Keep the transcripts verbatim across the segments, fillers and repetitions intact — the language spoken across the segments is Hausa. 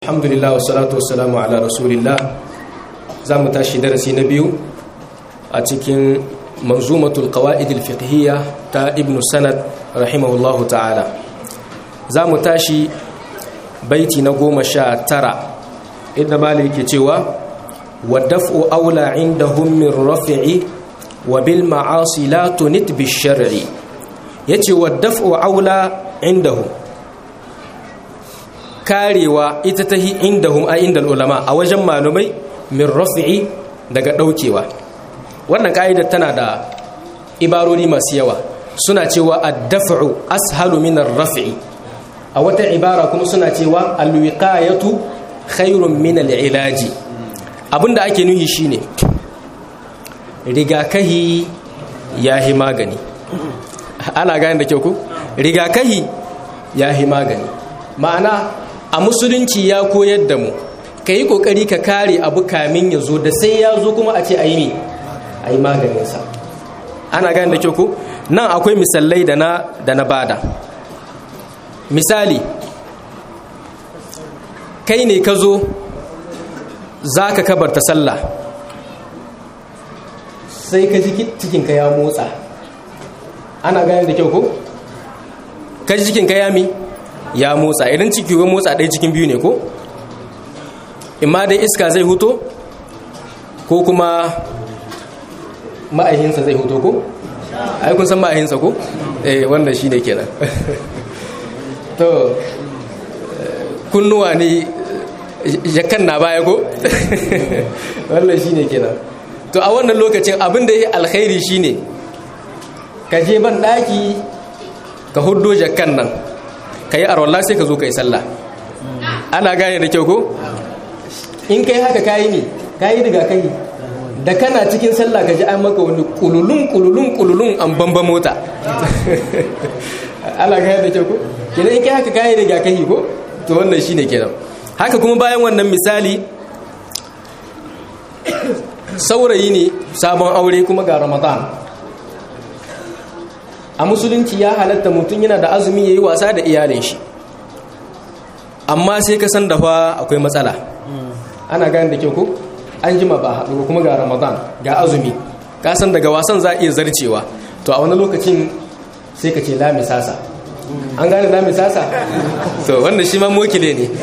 Alhamdulillah wassalatu wassalamu ala rasulillah. Za mu tashi darasi na biyu a cikin manzumatul qawaidil fiqhiyya ta Ibn Sanad rahimahullahu ta'ala. Za mu tashi baiti na goma sha tara inda malik yake cewa wadaf'u aula indahum min rafi'i wa bil ma'asi la tunit bish shar'i. Yace wadaf'u aula indahum, karewa ita tahi indahum a indal ulama, a wajen malumai, min rafi'i daga daukewa. Wannan ka'idar tana da ibarori masu yawa. Suna cewa ad-daf'u ashalu min ar-raf'i, a wata ibara kuma suna cewa al-wiqayatu khairun min al-ilaji. Abinda ake nuhi shine rigakahi yahi magani. Ana gane da kyau ko? Rigakahi yahi magani. Ma'ana a musulunci ya koyar da mu ka yi ƙoƙari ka kare abu kamin ya zo, da sai ya zo kuma a ce a yi ne a yi maganinsa. Ana gane da kyau ko? Nan akwai misalai da na da na bada. Misali, kai ne ka zo za ka kabarta sallah, sai ka ji cikinka ya motsa. Ana gane da kyau ko? Ka ji cikinka ya mi? Ya motsa. Idan ciki ya motsa ɗaya cikin biyu ne ko? Imma dai iska zai huto ko kuma ma'ahinsa zai huto ko? Ai kun san ma'ahinsa ko? Eh, wanda shi ne kenan. To kunnuwa ne jakan na baya ko? Wannan shi ne kenan. To a wannan lokacin abin da ya alkhairi shi ne ka je ban ɗaki ka huddo jakan nan, ka yi arwallah sai ka zo ka yi sallah. Ana gane da kyau ko? In kai haka kayi ne, kayi daga kai da kana cikin sallah ka ji an maka wani kululun kululun kululun an bamba mota. Ana gane da kyau ko? Kenan in kai haka kayi daga kai ko? To wannan shine kenan. Haka kuma bayan wannan misali, saurayi ne sabon aure kuma ga Ramadan. A musulunci ya halatta mutum yana da azumi ya yi wasa da iyalin shi, amma sai ka san da fa akwai matsala. Ana gane da kyau ko? An jima ba haɗu kuma ga Ramadan ga azumi, ka san daga wasan za a iya zarcewa. To a wani lokacin sai ka ce la misasa. An gane la misasa? To wannan shi ma mokile ne.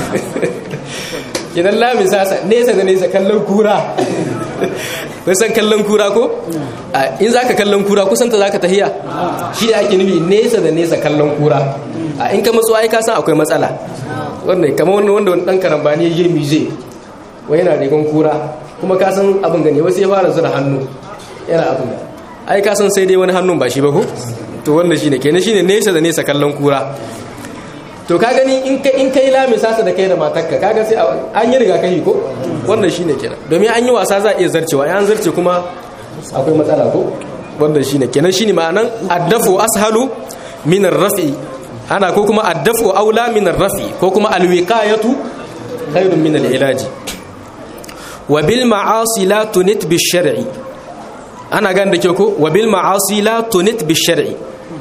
Idan la misasa, nesa da nesa kallon kura. Kusan kallon kura ko? In za ka kallon kura kusanta za ka tahiya? Shi da ake nufi nesa da nesa kallon kura. In ka matsuwa ai ka san akwai matsala. Wannan kamar wanda wani ɗan karambani ya je mize, wai yana rigon kura, kuma ka san abin gane wasu ya fara zura hannu yana abin da ai ka san sai dai wani hannun ba shi ba ko? To wannan shi ne kenan, shi ne nesa da nesa kallon kura. To ka gani in kai in kai lami sasa da kai da matarka, kaga sai an yi riga kai ko? Wannan shine kenan. Domin an yi wasa za a iya zarcewa, an zarce kuma akwai matsala ko? Wannan shine kenan, shine ma'anan addafu ashalu min ar-rafi. Ana ko kuma addafu aula min ar-rafi, ko kuma al-wiqayatu khairun min al-ilaji. Wa bil ma'asi la tunit bish-shar'i. Ana gan da ke ko? Wa bil ma'asi la tunit bish-shar'i.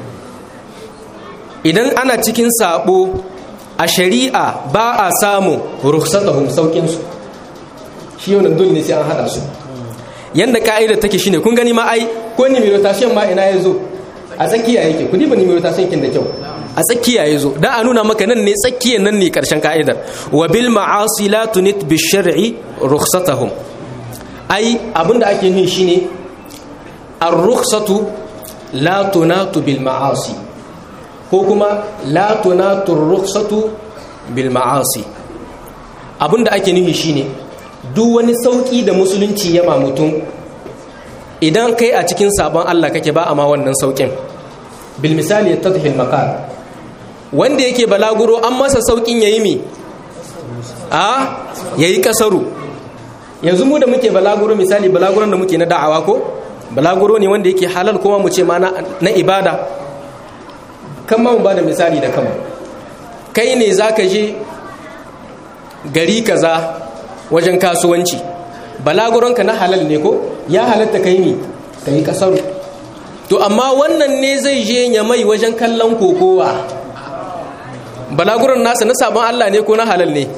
Idan ana cikin sabo a shari'a ba a samu rukhsatahum, saukin su. Shi wannan dole ne sai an hada su. Yanda ka'idar take shine, kun gani ma ai ko numerotation ma ina yazo a tsakiya yake. Ku diba numerotation kin da kyau. A tsakiya yazo dan a nuna maka nan ne tsakiyan nan ne karshen ka'idar. Wa bil ma'asi la tunit bish shar'i rukhsatahum. Ai abinda ake nufi shine ar-rukhsatu la tunatu bil ma'asi, ko kuma la tunatu ar-rukhsatu bil ma'asi. Abinda ake nufi shine duk wani sauki da musulunci ya ma mutum, idan kai a cikin sabon Allah kake ba a ma wannan saukin. Bil misali yattadhi al maqal, wanda yake balaguro an masa saukin yayi mi a yayi kasaru. Yanzu mu da muke balaguro, misali balaguron da muke na da'awa ko balaguro ne wanda yake halal, kuma mu ce ma na, na ibada. Kan ma mu ba da misali da kanmu. Kai ne zaka je gari kaza wajen kasuwanci, balaguronka na halal ne ko? Ya halatta kai ne kai kasaru. To amma wannan ne zai je ya mai wajen kallon kokowa, balaguran nasa na sabon Allah ne ko na halal ne?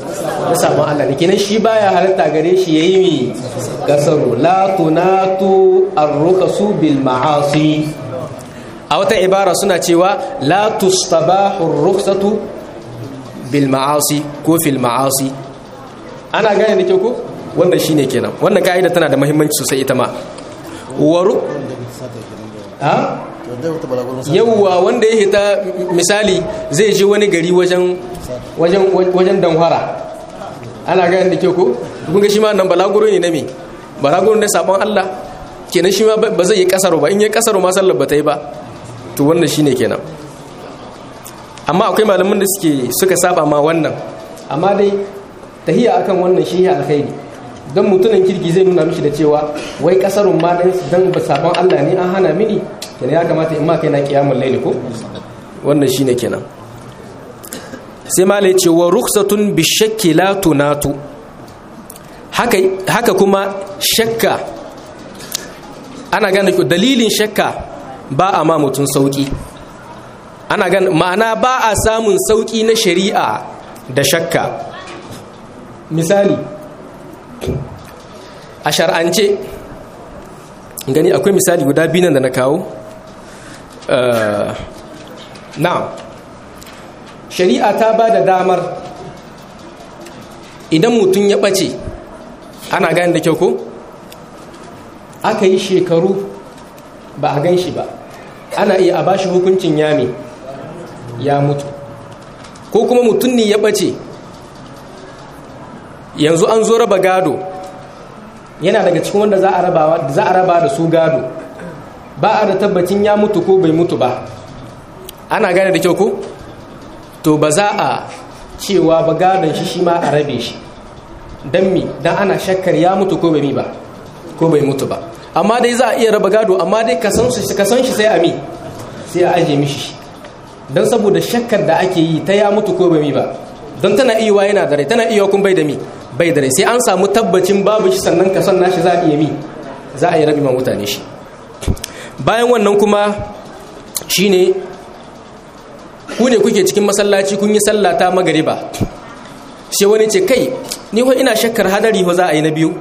na sabon Allah ne kenan shi baya halatta gare shi yayi mi kasaru la tunatu ar-rukhsu bil ma'asi. A wata ibara suna cewa la tustabahu ar-rukhsatu bil ma'asi ko fil ma'asi. Ana gane da kyau ko wannan shine kenan. Wannan kaida tana da muhimmanci sosai ita ma. Waru ha yawwa wanda ya hita misali zai je wani gari wajen wajen wajen danhara. Ana gane da kyau ko kun ga shi ma nan balaguro ne na me balaguro ne sabon Allah kenan shi ma ba zai yi kasaro ba in yi kasaro ma sallar ba ta yi ba to wannan shine kenan. Amma akwai malaman da suke suka saba ma wannan amma dai tahiya akan wannan shi ya alkhairi dan mutunan kirki zai nuna mishi da cewa wai kasarun ma dan dan ba sabon Allah ne an hana mini kenan ya kamata in ma kai na kiyamul layli ko wannan shine kenan. Sai malai ce wa rukhsatun bishakki la tunatu haka haka kuma shakka ana gane ko dalilin shakka ba a ma mutun sauki ana gane ma'ana ba a samun sauki na shari'a da shakka. Misali a shar'ance gani akwai misali guda biyu nan da na kawo na shari'a ta ba da damar idan mutum ya ɓace ana gani da kyau ko aka yi shekaru ba a gan shi ba ana iya a ba shi hukuncin yami ya mutu ko kuma mutum ne ya ɓace yanzu an zo raba gado yana daga cikin wanda za a raba za a raba da su gado ba a da tabbacin ya mutu ko bai mutu ba ana gane da kyau ko to ba za a cewa ba gadon shi shi ma a rabe shi dan mi dan ana shakkar ya mutu ko bai mi ba ko bai mutu ba amma dai za a iya raba gado amma dai ka san shi ka san shi sai a mi sai a aje mishi dan saboda shakkar da ake yi ta ya mutu ko bai mi ba don tana iya yana da rai tana iya kun bai da mi bai da rai sai an samu tabbacin babu shi sannan ka san nashi za a iya mi za a yi rabi ma mutane shi. Bayan wannan kuma shine ku ne kuke cikin masallaci kun yi sallata magariba sai wani ce kai ni ho ina shakkar hadari ho za a yi na biyu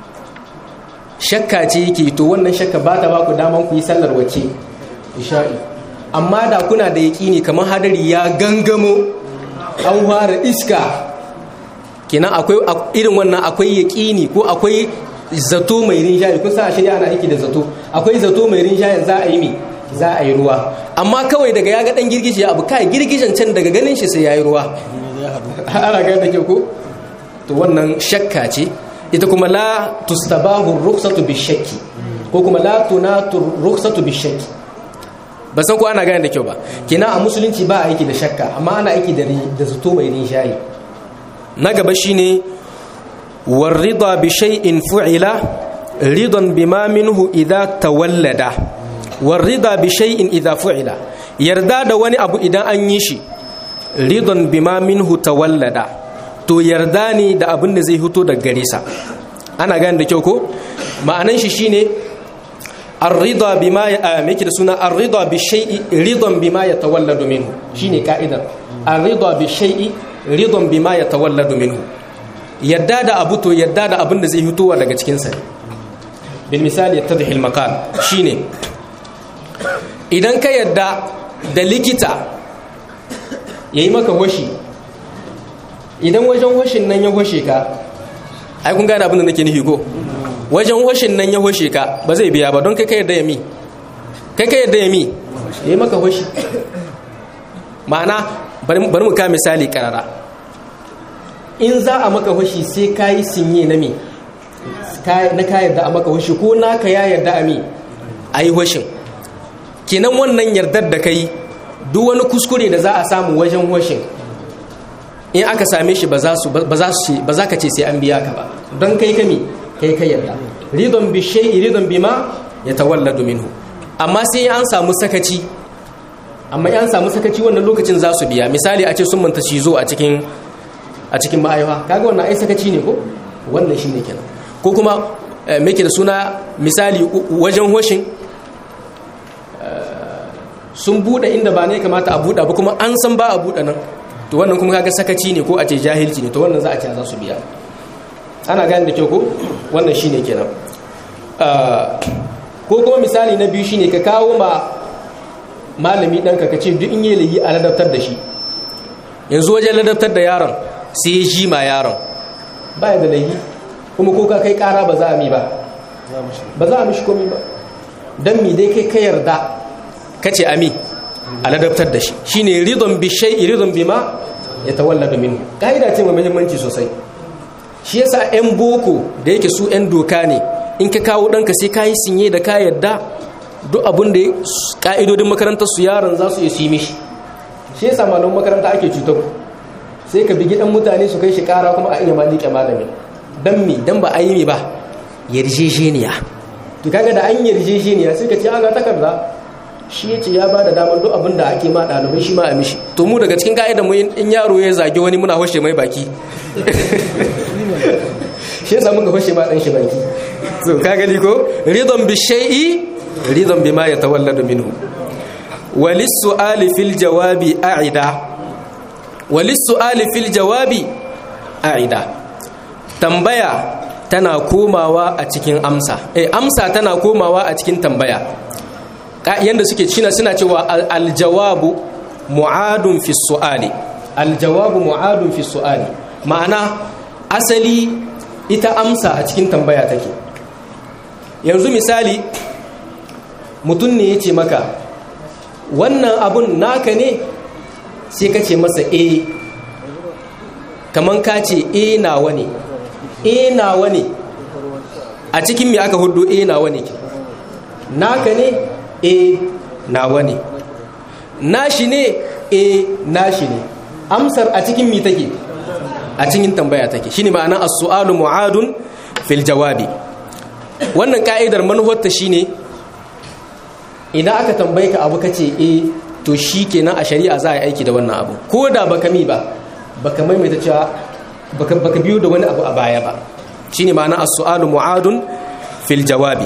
shakka ce yake to wannan shakka ba ta ba ku daman ku yi sallar wace isha'i amma da kuna da yaƙini kamar hadari ya gangamo an fara iska kenan akwai irin wannan akwai yaƙini ko akwai zato mai rinjaye kun san a shirya ana aiki da zato akwai zato mai rinjaye za a yi mi za a yi ruwa amma kawai daga ya ga dan girgije abu kai girgijen can daga ganin shi sai yayi ruwa ana ga da ke ko to wannan shakka ce ita kuma la tustabahu rukhsatu bishakki ko kuma la tunatu rukhsatu bishakki ba san ko ana gane da kyau ba kenan a musulunci ba aiki da shakka amma ana aiki da da zato mai rinjaye. Na gaba shine warida bi shay'in fu'ila ridan bima minhu idha tawallada warida bi shay'in idha fu'ila yarda da wani abu idan an yi shi ridan bima minhu tawallada to yarda ne da abin da zai fito daga gare sa ana gane da kyau ko ma'anan shi shine ar-rida bima yake da suna ar-rida bi shay'i ridan bima yatawalladu minhu shine ka'idar ar-rida bi shay'i ridan bima yatawalladu minhu yadda da abu to yadda da abin da zai fitowa daga cikin sa bil misali yattadhi al maqal shine idan ka yadda da likita yayi maka hoshi idan wajen hoshin nan ya hoshe ka ai kun gane abin da nake nufi ko wajen hoshin nan ya hoshe ka ba zai biya ba don kai ka yadda ya mi kai ka yadda ya mi yayi maka hoshi ma'ana bari mu ka misali karara in za a maka hoshi sai ka yi sinye na mi na ka yarda a maka hoshi ko naka ya yarda a mi a yi hoshin kenan wannan yardar da ka yi duk wani kuskure da za a samu wajen hoshin in aka same shi ba za ka ce sai an biya ka ba don kai kami kai ka yarda ridon bi shay'i ridon bima yatawalladu minhu amma sai an samu sakaci amma an samu sakaci wannan lokacin za su biya misali a ce sun manta cizo a cikin a cikin ma'aiwa kaga wannan ai sakaci ne ko wannan shine kenan ko kuma me ke da suna misali wajen hoshin sun bude inda ba ne kamata a buɗa ba kuma an san ba a buɗa nan to wannan kuma kaga sakaci ne ko a ce jahilci ne, to wannan za a ce za su biya. Ana gane da kyau ko wannan shine kenan. Ko kuma misali na biyu shine ka kawo ma malami ɗanka ka ce duk in yi layi a ladabtar da shi. Yanzu wajen ladabtar da yaron sai ya ji ma yaron ba ya da layi, kuma ko ka kai ƙara ba za a mi ba ba za a mishi komi ba, don mi dai kai ka yarda ka ce ami a ladabtar da shi. Shine ridon bi shay'i ridon bi ma ya tawalladu minhu. Ka'ida ce mai muhimmanci sosai. Shi yasa 'yan boko da yake su 'yan doka ne, in ka kawo ɗanka sai ka yi sinye da ka yarda duk abin da ka'idodin makarantar su yaron za su yi mishi. Shi yasa malamin makaranta ake cutar ku, sai ka bigi ɗan mutane su kai shi ƙara kuma a iya ma liƙe malami. Dan mi dan ba a yi mi ba yarjejeniya. To kaga da an yarjejeniya sai ka ce an ga takarda, shi ya ce ya ba da damar duk abin da ake ma ɗalibai shi ma a mishi. To mu daga cikin ka'idar mu in yaro ya zage wani muna hoshe mai baki. Shi yasa muka hoshe ma ɗan shi baki. So ka gani ko ridon bi shay'i ridon bima yatawalladu minhu. Walis su'ali fil jawabi a'ida. Walis su'ali fil jawabi a'ida. Tambaya tana komawa a cikin amsa. Eh amsa tana komawa a cikin tambaya. Yanda suke cina suna cewa aljawabu mu'adun fi su'ali. Aljawabu mu'adun fi su'ali. Ma'ana asali ita amsa a cikin tambaya take. Yanzu misali mutum ne ya ce maka wannan abun naka ne, sai ka ce masa e, kaman ka ce e nawa ne, e nawa ne. A cikin me aka hudu e nawa ne? Naka ne? E nawa ne. Nashi ne? E nashi ne. Amsar a cikin mi take? A cikin tambaya take. Shine ma'ana as-su'alu mu'adun fil jawabi. Wannan ka'idar manufarta shine idan aka tambaye ka abu kace e, to shikenan a shari'a za a yi aiki da wannan abu. Ko da baka mi ba, baka maimaita cewa baka baka biyo da wani abu a baya ba. Shine ma'ana as-su'alu mu'adun fil jawabi.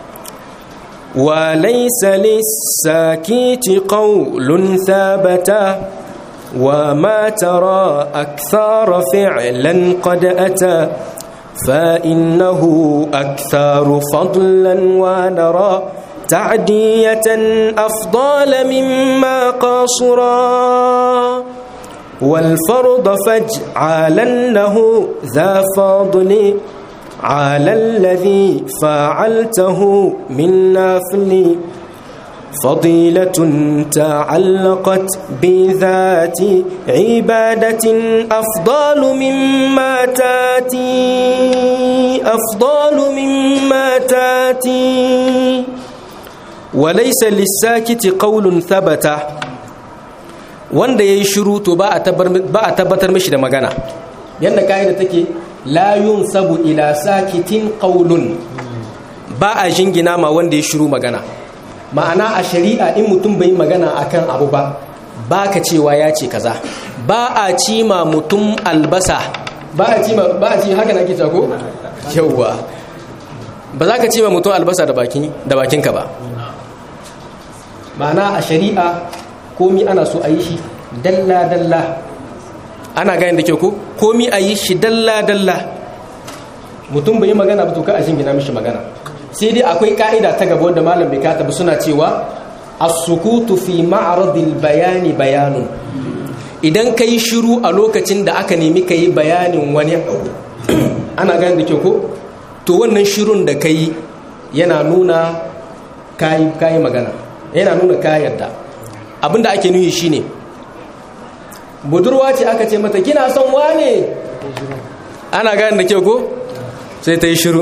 وليس للساكت قول ثابت وما ترى أكثر فعلا قد أتى فإنه أكثر فضلا ونرى تعدية أفضل مما قاصرا والفرض فاجعلنه ذا فضل على الذي فعلته من نافل فضيلة تعلقت بذات عبادة أفضل مما تاتي أفضل مما تاتي وليس للساكت قول ثبت wanda yayi shiru to ba a tabbatar mishi da magana. Yanda kaida take la yunsabu ila sakitin qaulun, ba a jingina ma wanda ya shiru magana. Ma'ana a shari'a in mutum bai magana akan abu ba, ba ka cewa ya ce kaza. Ba a ci ma mutum albasa, ba a ci ma ba a ci haka nake cewa ko yawwa, ba za ka ci ma mutum albasa da bakin da bakinka ba. Ma'ana a shari'a komi ana so a yi shi dalla dalla. Ana gane da kyau ko komi a yi shi dalla dalla. Mutum bai magana ba to ka a jingina mishi magana. Sai dai akwai ka'ida ta gaba wanda malam bai kata ba, suna cewa as-sukutu fi ma'radil bayani bayanun. Idan kai shiru a lokacin da aka nemi kai bayanin wani abu, ana gane da kyau ko to wannan shirun da kai yana nuna kai kai magana, yana nuna ka yarda. Abinda ake nuhi shine budurwa ce aka ce mata kina son wane, ana gane da kyau ko sai ta yi shiru.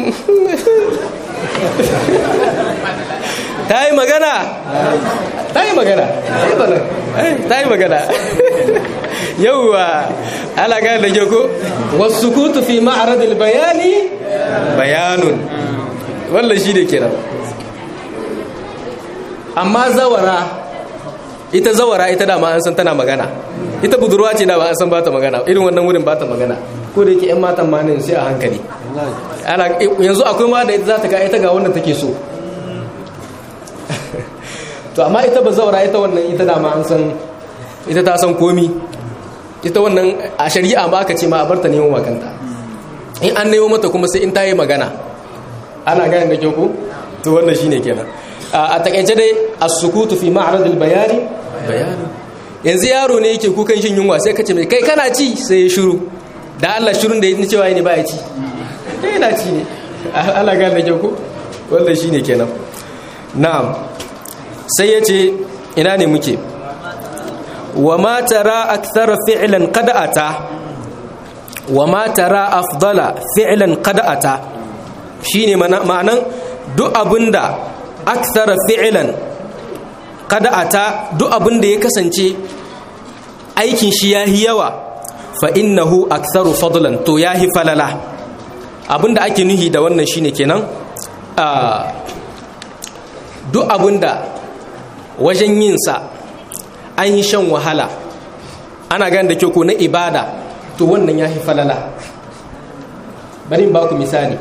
ta yi magana ta yi magana ta yi magana yauwa, ana gane da kyau ko wasu kutu fi ma'aradil bayani bayanun. wallan shi ne kenan. Amma zawara, ita zawara ita dama an san tana magana, ita budurwa ce dama an san ba ta magana, irin wannan wurin ba ta magana. Ko da yake 'yan matan ma ne sai a hankali. Yanzu akwai ma da ita za ta ga ita ga wannan take so. To amma ita ba zawara ita wannan ita dama an san, ita ta san komi. ita wannan a shari'a ma aka ce ma a barta neman makanta in an nemo mata kuma sai in ta yi magana ana gane da kyau ko to wannan shine kenan a takaice dai as-sukutu fi ma'rad al-bayani bayani yanzu yaro ne yake kukan shin yunwa sai ka ce mai kai kana ci sai ya shiru da Allah shirun da yake cewa ne ba ya ci kai yana ci ne Allah gane da kyau ko wannan shine kenan na'am sai yace ina ne muke wa ma tara akthara fi'lan qad ata wa ma tara afdala fi'lan qad ata shine ma'anan duk abinda akthara fi'lan qad ata duk abinda ya kasance aikin shi yahi yawa fa innahu aktharu fadlan to yahi falala abinda ake nuhi da wannan shine kenan a duk abinda wajen yin sa an yi shan wahala ana gane da kyau ko na ibada to wannan ya fi falala bari in baku misali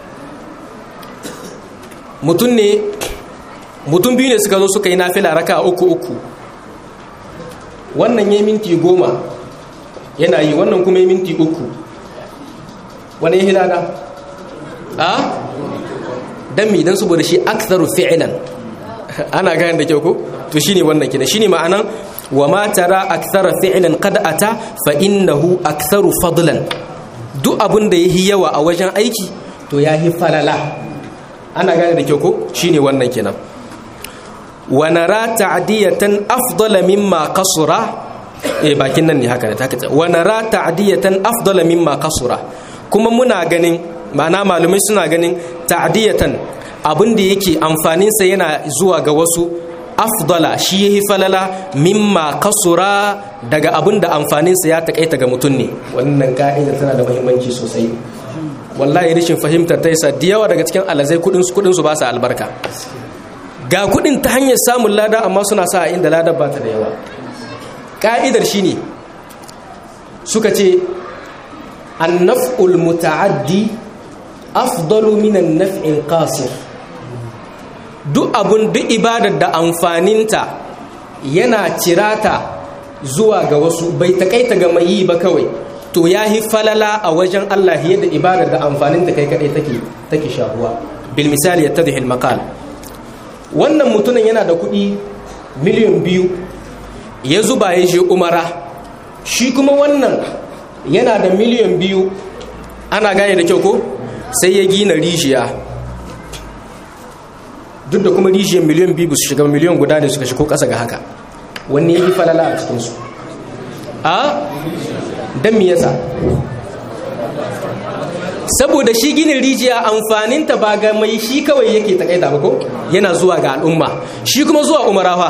mutum ne mutum biyu ne suka zo suka yi nafila raka uku uku wannan ya minti goma yana yi wannan kuma ya minti uku wani ya hilada a dan mi dan saboda shi aktharu fi'lan ana gane da kyau ko to shine wannan kina shine ma'anan wa ma tara akthara fi'lan qad ata fa innahu aktharu fadlan duk abin da yahi yawa a wajen aiki to yahi falala ana gane da kyau ko shine wannan kenan wa nara ta'diyatan afdala mimma qasura eh bakin nan ne haka ne take wa nara ta'diyatan afdala mimma qasura kuma muna ganin ma'ana malumai suna ganin ta'diyatan abin da yake amfanin sa yana zuwa ga wasu afdala shi yahi falala mimma kasura daga abin da amfaninsa ya takaita ga mutum ne wannan ka'ida tana da muhimmanci sosai wallahi rashin fahimtar ta yasa da yawa daga cikin alazai kudin su kudin su ba su albarka ga kudin ta hanyar samun lada amma suna sa inda lada ba ta da yawa ka'idar shine suka ce an-naf'ul muta'addi afdalu min an-naf'il qasir duk abun duk ibadar da amfaninta yana cirata zuwa ga wasu bai takaita ga mai yi ba kawai to yahi falala a wajen Allah yadda ibadar da amfaninta kai kadai take take shahuwa bil misali yattadhi al maqal wannan mutumin yana da kuɗi miliyan biyu ya zuba ya je umara shi kuma wannan yana da miliyan biyu ana gane da kyau ko sai ya gina rijiya duk da kuma rijiyar miliyan biyu su shiga miliyan guda ne suka shigo ƙasa ga haka wanne ya yi falala a cikinsu a don mi yasa saboda shi ginin rijiya amfaninta ba ga mai shi kawai yake takaita ba ko yana zuwa ga al'umma shi kuma zuwa umara fa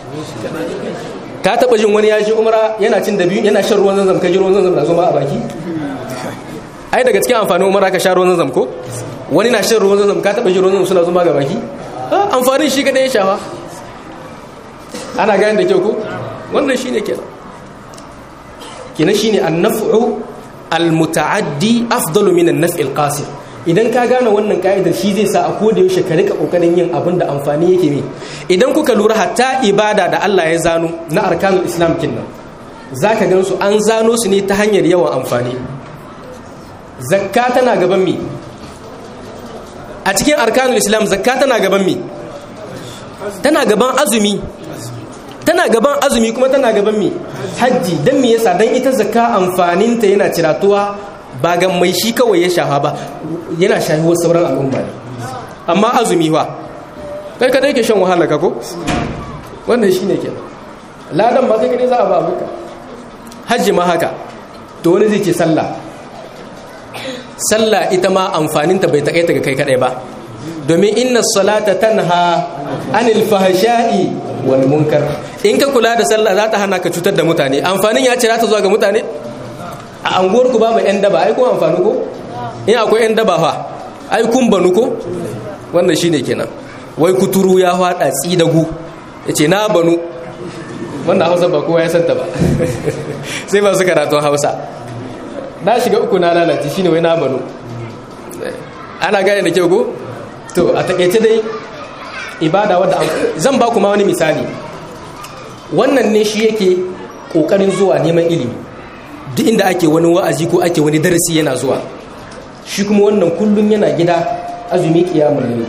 ka taba jin wani ya ji umara yana cin da biyu yana shan ruwan zanzam ka ji ruwan zanzam na zuma a baki ai daga cikin amfanin umara ka sha ruwan zanzam ko wani na shan ruwan zanzam ka taba jin ruwan zanzam suna zuma ga baki amfanin shi kadai ya shafa ana gane da kyau ko wannan shine kenan kenan shine an-naf'u al-muta'addi afdalu min an-naf'il qasir idan ka gane wannan kaidar shi zai sa a koda yaushe ka rika kokarin yin abin da amfani yake ne idan kuka lura hatta ibada da Allah ya zano na arkanul islam kinnan zaka gan su an zano su ne ta hanyar yawan amfani zakka tana gaban mi a cikin arkanul islam zakka tana gaban mi tana gaban azumi tana gaban azumi kuma tana gaban mi haji dan me yasa dan ita zakka amfaninta yana ciratuwa ba ga mai shi kawai ya shafa ba yana shafi wasu sauran al'umma ne amma azumi fa kai ka dai ke shan wahala ka ko wannan shine kenan ladan ba kai kadai za a ba maka haji ma haka to wani zai ce sallah sallah ita ma amfaninta bai takaita ga kai kadai ba domin inna salata tanha anil fahsha'i wal munkar in ka kula da sallah za ta hana ka cutar da mutane amfanin ya cira ta zuwa ga mutane a anguwar ku babu yan daba ai ko amfani ko in akwai yan daba fa ai kun banu ko wannan shine kenan wai kuturu ya fada tsidagu yace na banu wannan Hausa ba kowa ya santa ba sai ba su karatun Hausa na shiga uku na lalace shine wai na banu ana gane da kyau ko to a takeice dai ibada wadda zan ba ku ma wani misali wannan ne shi yake kokarin zuwa neman ilimi duk inda ake wani wa'azi ko ake wani darasi yana zuwa, shi kuma wannan kullum yana gida azumi qiyamul layl.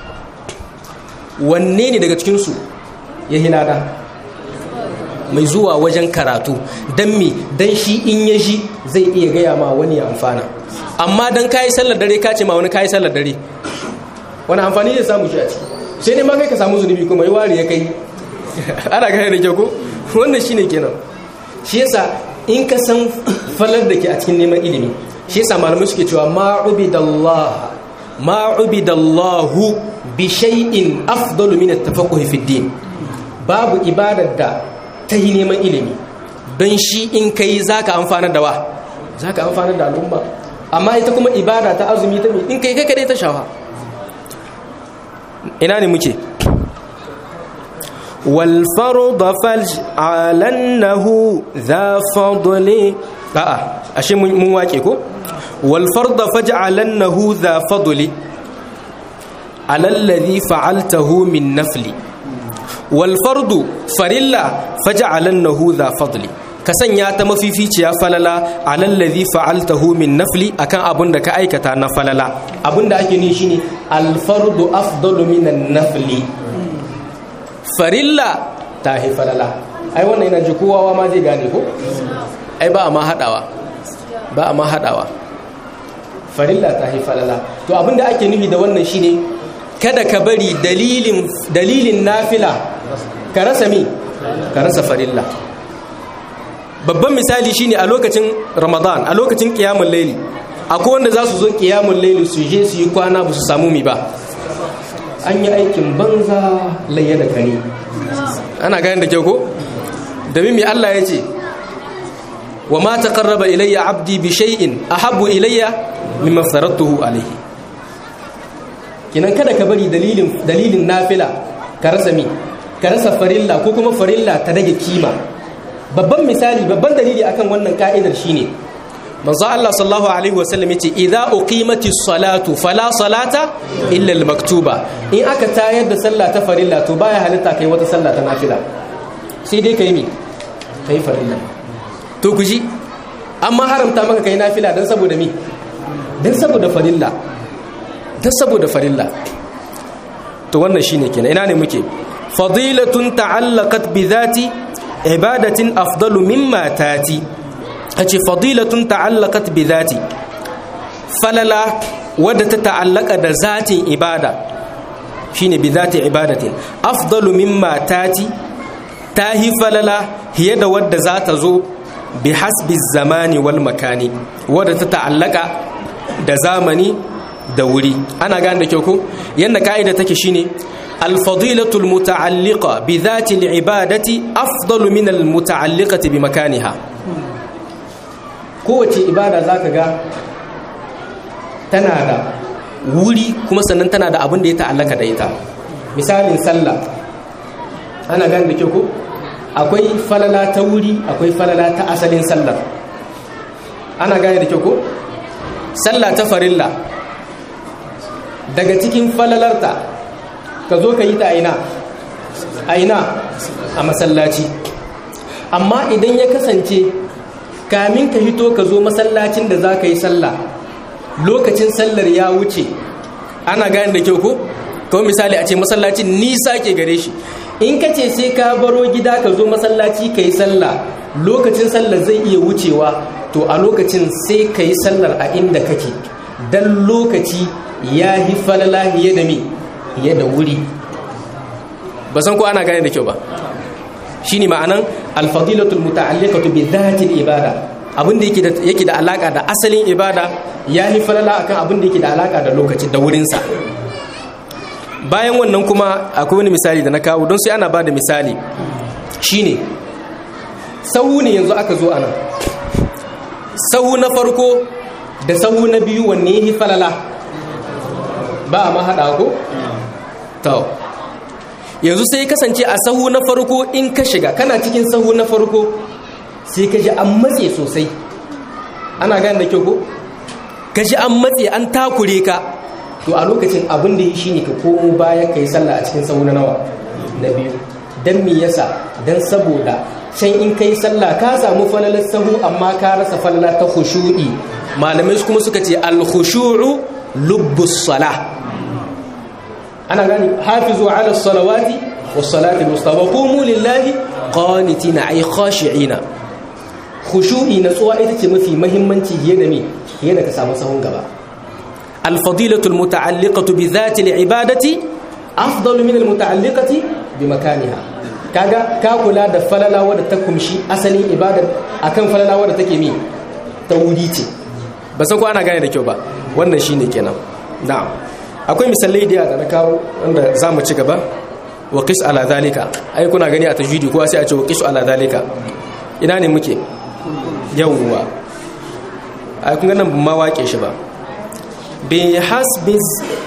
Wanne ne daga cikin su ya hilada? Mai zuwa wajen karatu. Dan me? Dan shi in ya shi zai iya gaya ma wani ya amfana. Amma dan kai sallar dare ka ce ma wani kai sallar dare, wani amfani zai samu shi a ciki? Sai dai ma kai ka samu zunubi kuma yi ware ya kai. Ana gane da kyau ko? Wannan shine kenan. Shi yasa in ka san falar da ke a cikin neman ilimi, shi yasa malamai suke cewa ma'ubidallah ma'ubidallahu bi shay'in afdalu min at-tafaqquh fi ad-din. Babu ibadar da ta yi neman ilimi, don shi in kai zaka amfana da wa, zaka amfana da al'umma. Amma ita kuma ibada ta azumi ta me in kai kai kadai ta shafa. Ina ne muke? wal farda faj'alannahu dha fadli. A'a, ashe mun wake ko? wal farda faj'alannahu dha fadli ala alladhi fa'altahu min nafli. wal fardu farilla faj'alannahu dha fadli, ka sanya ta mafificiya falala ala alladhi fa'altahu min nafli, akan abun da ka aikata na falala. Abun da ake ni shine al fardu afdalu min an nafli. Farilla ta hi falala. Ai wannan yana ji kowa ma zai gane ko? Ai ba ma hadawa, ba ma hadawa. Farilla ta hi falala. To abin da ake nufi da wannan shine kada ka bari dalilin dalilin nafila ka rasa mi, ka rasa farilla. Babban misali shine a lokacin Ramadan, a lokacin qiyamul layli, akwai wanda za su zo qiyamul layli su je su yi kwana ba su samu mi ba. An yi aikin banza layya da kare. Ana gane da kyau ko? Domin mai Allah ya ce, wa ma taqarraba ilayya abdi bi shay'in ahabbu ilayya mimma aftaratuhu alayhi. Kinan kada ka bari dalilin dalilin nafila ka rasa mi, ka rasa farilla ko kuma farilla ta rage kima. Babban misali, babban dalili akan wannan ka'idar shine manzo Allah sallallahu alaihi wasallam yace idza uqimatis salatu fala salata illa al maktuba. In aka tayar da sallah ta farilla to baya halitta kai wata sallah ta nafila, sai dai kai mi, kai farilla. To kuji amma haramta maka kai nafila dan saboda mi, dan saboda farilla, dan saboda farilla. To wannan shine kenan. Ina ne muke? Fadilatun ta'allaqat bi dhati ibadatin afdalu mimma tati. Ace fadilatun ta'allaqat bi dhati, falala wadda ta ta'allaka da zatin ibada shine bi dhati ibadatin afdalu mimma tati, tahi falala hiya da wadda za ta zo bi hasbi zamani wal makani, wadda ta ta'allaka da zamani da wuri. Ana gane da kyau ko? Yanda kaida take shine al fadilatul muta'alliqa bi dhati al ibadati afdalu min al muta'alliqati bi makaniha. Kowace ibada za ka ga tana da wuri kuma sannan tana da abin da ya ta'allaka da ita. Misalin sallah, ana gane da kyau ko? Akwai falala ta wuri, akwai falala ta asalin sallar. Ana gane da kyau ko? Sallah ta farilla, daga cikin falalarta ka zo ka yi ta aina aina a masallaci. Amma idan ya kasance kamin ka hito ka zo masallacin da za ka yi sallah, lokacin sallar ya wuce. Ana gane da kyau ko? Kawai misali a ce masallacin nisa ke gare shi, in ka ce sai ka baro gida ka zo masallaci ka yi sallah, lokacin sallar zai iya wucewa. To a lokacin sai ka yi sallar a inda kake, dan lokaci ya yi falala hiye da mi, hiye da wuri. Ba san ko ana gane da kyau ba? Shine ma'anan al-fadilatul muta'alliqatu bi dhatil ibada. Abin da yake da yake da alaka da asalin ibada yayi falala akan abin da yake da alaka da lokaci da wurin sa. Bayan wannan kuma akwai wani misali da na kawo don sai ana bada misali. Shine sahu ne yanzu aka zo anan. Sahu na farko da sahu na biyu wanne yayi falala? Ba ma hada ko? To yanzu sai kasance a sahu na farko in ka shiga kana cikin sahu na farko sai ka ji an matse sosai. Ana gane da kyau ko? Ka ji an matse an takure ka, to a lokacin abin da yi shine ka komo baya ka yi sallah a cikin sahu na nawa, na biyu. Dan me yasa? Dan saboda can in kai sallah ka samu falalar sahu amma ka rasa falala ta khushu'i malamai kuma suka ce al-khushu'u lubbus salah ana gani hafizu ala salawati was salati al-wusta wa qumu lillahi qanitina ay khashi'ina khushu'i natsuwa ita ce mafi muhimmanci fiye da me fiye da ka samu sahun gaba al-fadilatu al-muta'alliqatu bi dhati al-ibadati afdalu min al-muta'alliqati bi makaniha kaga ka kula da falala wadda ta kumshi asalin ibada akan falala wadda take mi ta wuri ce ba san ko ana gane da kyau ba wannan shine kenan na'am akwai misalai da da na kawo wanda zamu ci gaba wa qis ala zalika ai kuna gani a tajwidi ko sai a ce wa qis ala zalika ina ne muke yawwa ai kun ga nan ma wake shi ba bi hasbi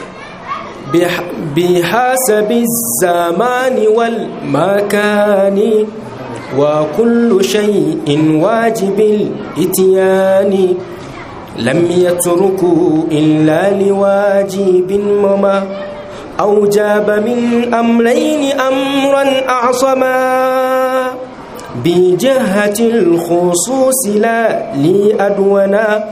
بحسب الزمان والمكان وكل شيء واجب الاتيان لم يتركوا إلا لواجب وما أوجب من أمرين أمرا أعصما بجهة الخصوص لا لأدونا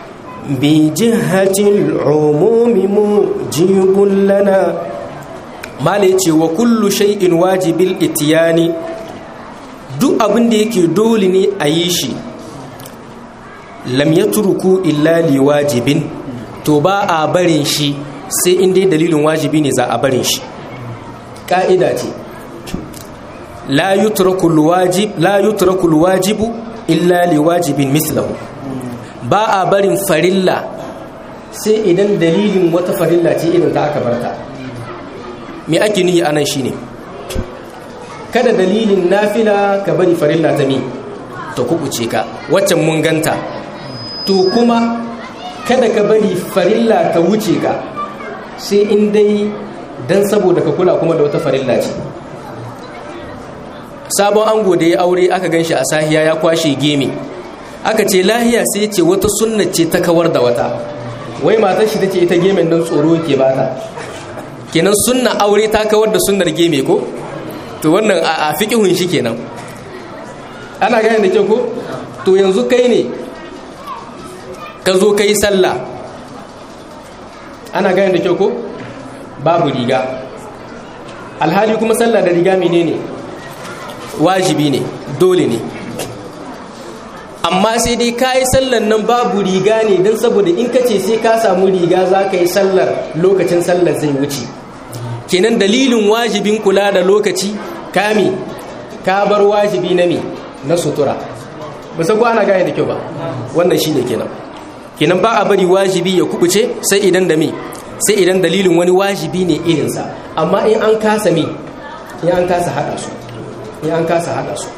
بجهة العموم موجب لنا مالتي وكل شيء واجب الاتيان duk abin da yake dole ne a yi shi lam yatruku illa liwajibin to ba a barin shi sai in dai dalilin wajibi ne za a barin shi ka'ida ce la yutraku alwajib la yutraku alwajibu illa liwajibin mislahu ba a barin farilla sai idan dalilin wata farilla ce idan ta aka barta me ake nihi anan shine kada dalilin nafila ka bari farilla ta mi ta kubuce ka waccan mun ganta to kuma kada ka bari farilla ta wuce ka sai in dai dan saboda ka kula kuma da wata farilla ce sabon ango da ya aure aka ganshi a sahiya ya kwashe geme aka ce lahiya sai ce wata sunna ce ta kawar da wata wai matar shi tace ita gemen nan tsoro ke bata kenan sunna aure ta kawar da sunnar geme ko to wannan a fiqhun shi kenan ana gane da kyau ko to yanzu kai ne ka zo kai sallah ana gane da kyau ko babu riga alhali kuma sallah da riga menene wajibi ne dole ne amma sai dai ka yi sallar nan babu riga ne don saboda in ka ce sai ka samu riga za ka yi sallar lokacin sallar zai wuce kenan dalilin wajibin kula da lokaci kami ka bar wajibi na me na sutura ba sai ko ana gane da kyau ba wannan shine kenan kenan ba a bari wajibi ya kubuce sai idan da me sai idan dalilin wani wajibi ne irinsa amma in an kasa me in an kasa hada su in an kasa hada su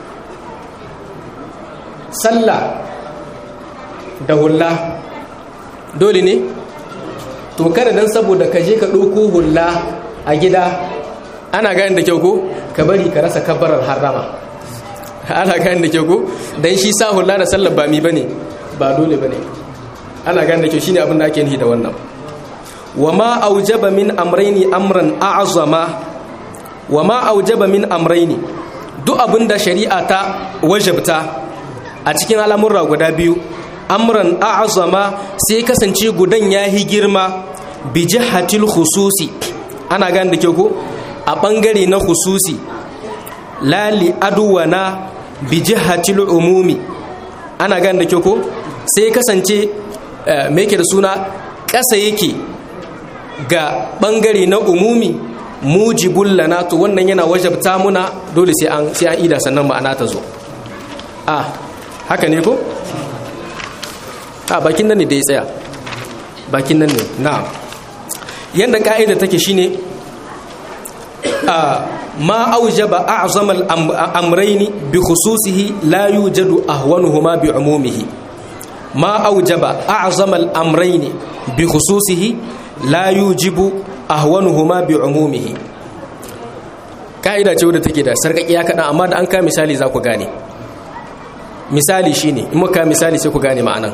sallah da hulla dole ne to kada dan saboda ka je ka ɗauko hulla a gida ana gani da kyau ko ka bari ka rasa kabbarar harama ana gani da kyau ko dan shi sa hulla da sallar ba mi bane ba dole bane ana gani da kyau shine abin da ake nufi da wannan wama aujaba min amrayni amran a'zama wama aujaba min amrayni duk abin da shari'a ta wajabta a cikin al'amurra guda biyu amran a'zama sai kasance gudan yahi girma bi jihatil khususi ana gane da ke ko a bangare na khususi la li adwana bi jihatil umumi ana gane da ke ko sai kasance me yake da suna kasa yake ga bangare na umumi mujibul lana to wannan yana wajabta muna dole sai an sai an ida sannan ma'ana ta zo ah haka ne ko a bakin nan ne da ya tsaya bakin nan ne na'am yanda ka'ida take shine a ma aujaba a'zama al-amrayni bi khususihi la yujadu ahwanuhuma bi umumihi ma aujaba a'zama al-amrayni bi khususihi la yujibu ahwanuhuma bi umumihi ka'ida ce wadda take da sarkakiya kadan amma da an ka misali za ku gane misali shine in muka misali sai ku gane ma'anan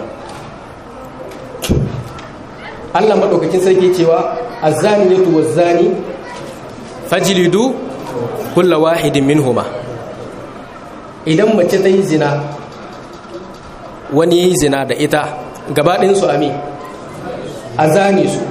Allah madaukakin sarki cewa az-zaniyatu waz-zani fajlidu kullu wahidin minhuma idan mace ta yi zina wani yi zina da ita gabaɗinsu a me a zane su,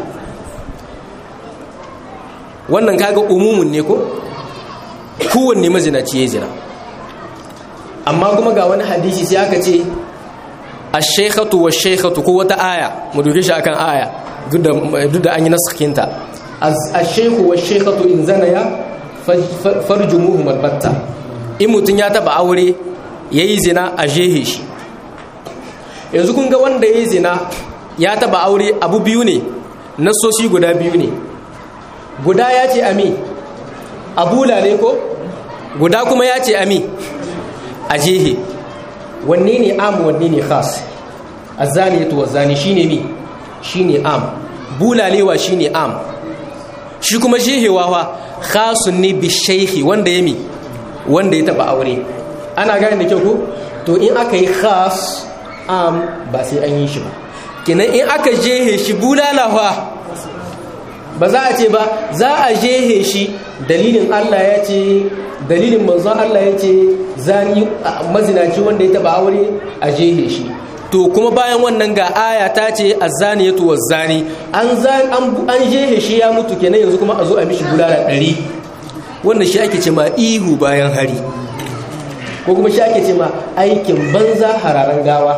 wannan kaga umumun ne ko kowanne mazinaci ya zina. Amma kuma ga wani hadisi sai aka ce ash-shaykhatu wash-shaykhatu ko wata aya mu duke shi akan aya duk da an yi naskinta, ash-shaykhu wash-shaykhatu in zanaya farjumuhum albatta, in mutun ya taba aure yayi zina a jehe shi. Yanzu kun ga wanda yayi zina ya taba aure abu biyu ne, nasoshi guda biyu ne, guda ya ce ami abula ne ko guda kuma ya ce ami a jehe. Wanne ne am wanne ne khas? azaniyatu wazani shine mi shine am, bulalewa shine am, shi kuma jehewa fa khasun ne bi shaykhi wanda ya mi wanda ya taba aure. Ana gane da kyau ko? To in aka yi khas am ba sai an yi shi ba, kenan in aka jehe shi bulalawa ba za a ce ba za a jehe shi dalilin Allah ya ce, dalilin manzon Allah ya ce zani mazinaci wanda ya taba aure a jehe shi. To kuma bayan wannan ga aya ta ce azaniyatu wazani, an zan an jehe shi ya mutu, kenan yanzu kuma a zo a mishi bulala ɗari. Wannan shi ake ce ma ihu bayan hari, ko kuma shi ake ce ma aikin banza hararan gawa.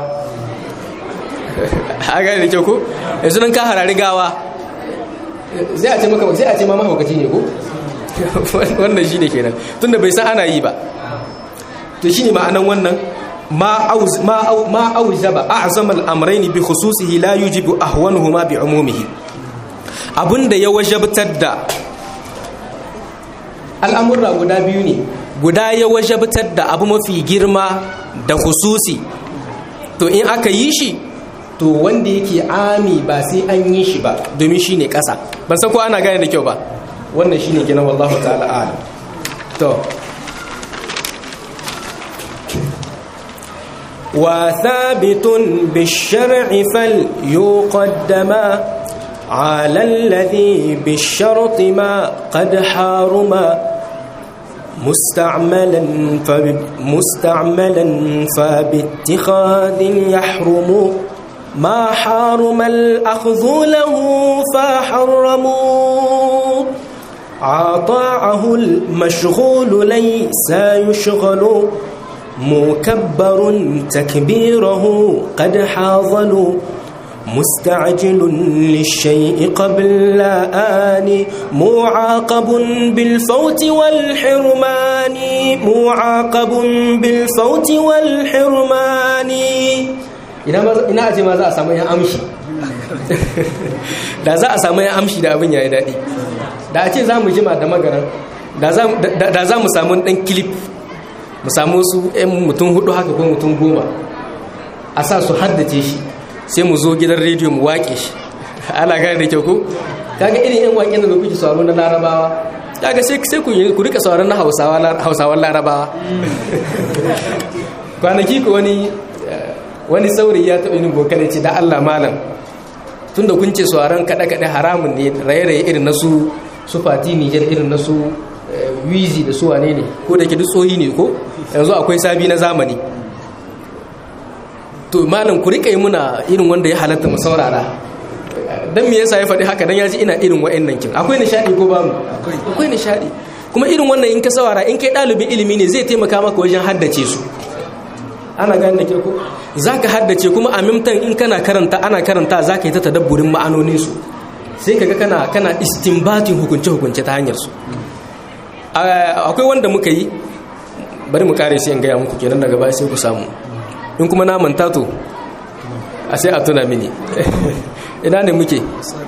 A gane da kyau ko? Yanzu nan ka harari gawa sai a ce maka sai a ce ma mahaukaci ne ko? Wannan shi ne kenan, tunda bai san ana yi ba. To shi ne ma'anan wannan ma auz ma au ma aujaba a'zama al-amrayn bi khususihi la yujibu ahwanuhuma bi umumihi. Abunda ya wajabtar da al'amurra guda biyu ne, guda ya wajabtar da abu mafi girma da khususi, to in aka yi shi to wanda yake ami ba sai an yi shi ba, domin shi ne ƙasa. Ban san ko ana gane da kyau ba, wannan shi ne gina wallahu ta'ala alam. To wa thabitun bishar'i fal yuqaddama ala alladhi bisharti ma qad haruma musta'malan fa musta'malan fa bi ittikhadin yahrumu ما حرم الأخذ له فحرموا عطاعه المشغول ليس يشغل مكبر تكبيره قد حاضلوا مستعجل للشيء قبل آن معاقب بالفوت والحرمان معاقب بالفوت والحرمان. ina ina aje ma za a samu yan amshi da za a samu yan amshi da abin yayi dadi, da a ce za mu jima da magaran da za da za mu samu dan clip, mu samu su ɗan mutum hudu haka ko mutum goma a sa su haddace shi, sai mu zo gidan rediyo mu wake shi. Ana gane da kyau ko? Kaga irin yan waken da kuke sauraro na Larabawa, kaga sai sai ku ku rika sauraron na Hausawa Hausawan Larabawa. Kwanaki ko wani wani saurayi ya taɓa yin bokale ce da Allah malam, tunda kun ce sauraron kaɗe-kaɗe haramun ne, raye-raye irin na su su fati Nijar, irin na su wizi da su wane ne, ko da ke duk tsohi ne ko yanzu akwai sabi na zamani. To malam ku riƙa yi muna irin wanda ya halatta mu saurara. Dan me yasa ya faɗi haka? Dan ya ji ina irin wa'annan kin. Akwai nishaɗi ko ba mu? Akwai nishaɗi. Kuma irin wannan in ka saurara, in kai ɗalibin ilimi ne zai taimaka maka wajen haddace su. Ana gane da ke ko? Za ka haddace kuma a mimtan in kana karanta ana karanta za ka yi ta tadabburin ma'anoninsu, sai ka ga kana kana istinbatin hukunce-hukunce ta hanyarsu. Akwai wanda muka yi, bari mu kare sai in gaya muku kenan daga baya sai ku samu, in kuma na manta to a sai a tuna mini. Ina ne muke?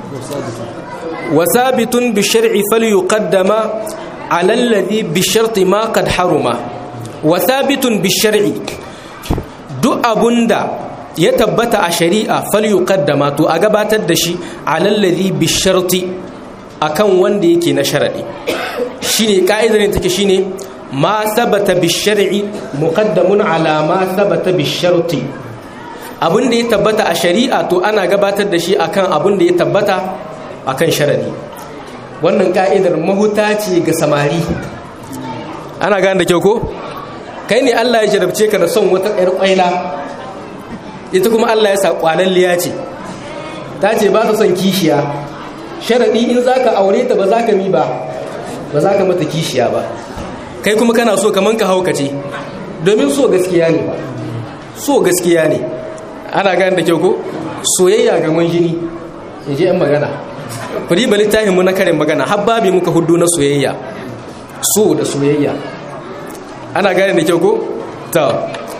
wasabitun bi shar'i falyuqaddama ala alladhi bi sharti ma qad haruma. Wasabitun bi shar'i, duk abunda ya tabbata a shari'a falyuqaddama to a gabatar da shi ala alladhi bi sharti akan wanda yake na sharadi. Shine ka'idar ne take shine ma sabata bi shar'i muqaddamun ala ma sabata bi sharti. Abunda ya tabbata a shari'a to ana gabatar da shi akan abunda ya tabbata akan sharadi. Wannan ka'idar mahuta ce ga samari. Ana gane da kyau ko? kai ne Allah ya jarabce ka da son wata ƴar ƙwaila, ita kuma Allah ya sa ƙwalalliya ce, ta ce ba ta son kishiya, sharaɗi in za ka aure ta ba za ka mi ba ba za ka mata kishiya ba, kai kuma kana so kaman ka haukace, domin so gaskiya ne ba, so gaskiya ne. Ana gane da kyau ko soyayya ga mun jini in ji yan magana, kudi ba littafin mu na karin magana har babi muka hudu na soyayya, so da soyayya. Ana gane da kyau ko ta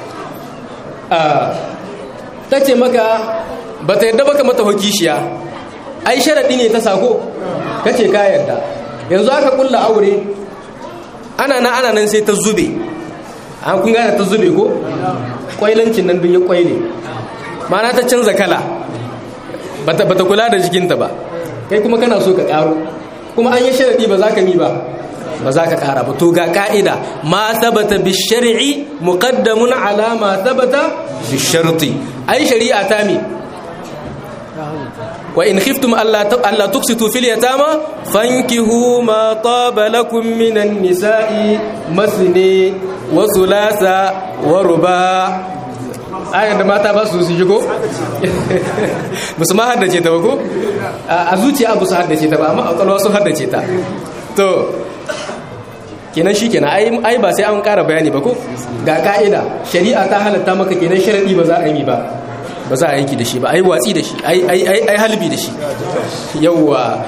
ta ce maka ba ta yarda baka mata hukishiya, ai sharaɗi ne ta sako, kace ka yarda. Yanzu aka kulla aure, ana nan ana nan sai ta zube, an kun gane ta zube ko kwailancin nan duk ya kwaile, ma'ana ta canza kala, bata bata kula da jikinta ba, kai kuma kana so ka karo, kuma an yi sharaɗi ba za ka mi ba ba za ka kara ba. To ga ka'ida, ma thabata bi shar'i muqaddamun ala ma thabata bi sharti. ai shari'a ta mi wa in khiftum alla alla tuqsitu fil yatama fankihu ma taba lakum minan nisa'i masni wa thulatha wa ruba. ayan da mata ba su su shigo musu ma haddace ta ba ko a zuciya ba su haddace ta ba, amma a kalwa su haddace ta. To kenan shikenan ai ai ba sai an ƙara bayani ba ko, ga ka'ida shari'a ta halatta maka, kenan sharadi ba za a yi ba ba za a aiki da shi ba, ai watsi da shi, ai ai ai halbi da shi. Yawwa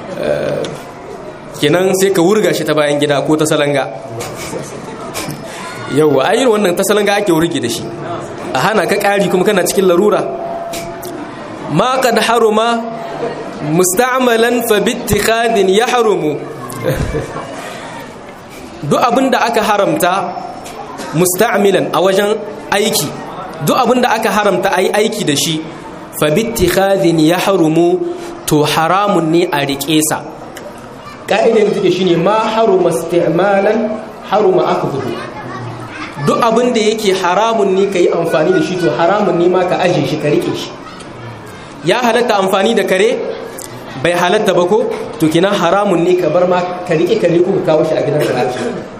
kenan sai ka wurga shi ta bayan gida ko ta salanga. Yawwa ai wannan ta salanga ake wurge da shi, a hana ka ƙari kuma kana cikin larura. ma qad haruma musta'malan fa bittikhadin yahrumu. Duk abinda aka haramta musta'milan a wajen aiki, duk abinda aka haramta ai aiki da shi, fa bittikhadin yahrumu, to haramun ne a rike sa. Ka'idar da take shine ma haruma isti'malan haruma akhdhuhu. Duk abin da yake haramun ne ka yi amfani da shi, to haramun ne ma ka aje shi ka rike shi. Ya halatta amfani da kare, bai halatta ba ko, to kina haramun ne ka bar ma ka rike kare ko ka kawo shi a gidan ka.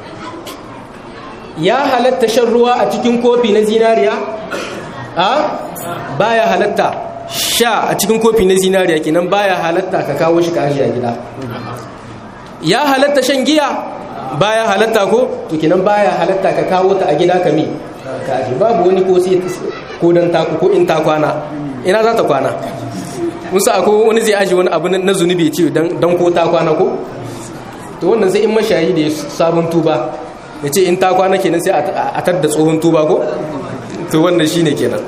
Ya halatta shan ruwa a cikin kofi na zinariya, a baya halatta sha a cikin kofi na zinariya, kenan baya halatta ka kawo shi ka aje a gida. Ya halatta shan giya, baya halatta ko, to kinan baya halatta ka kawo ta a gida ka mi ka aje. Babu wani ko sai ko dan taku ko in ta kwana, ina za ta kwana. Musa akwai wani zai aje wani abu na zunubi ce dan dan ko ta kwana ko, to wannan sai in mashayi da sabon tuba ya ce in ta kwana kenan sai a tar da tsohon tuba ko, to wannan shine kenan.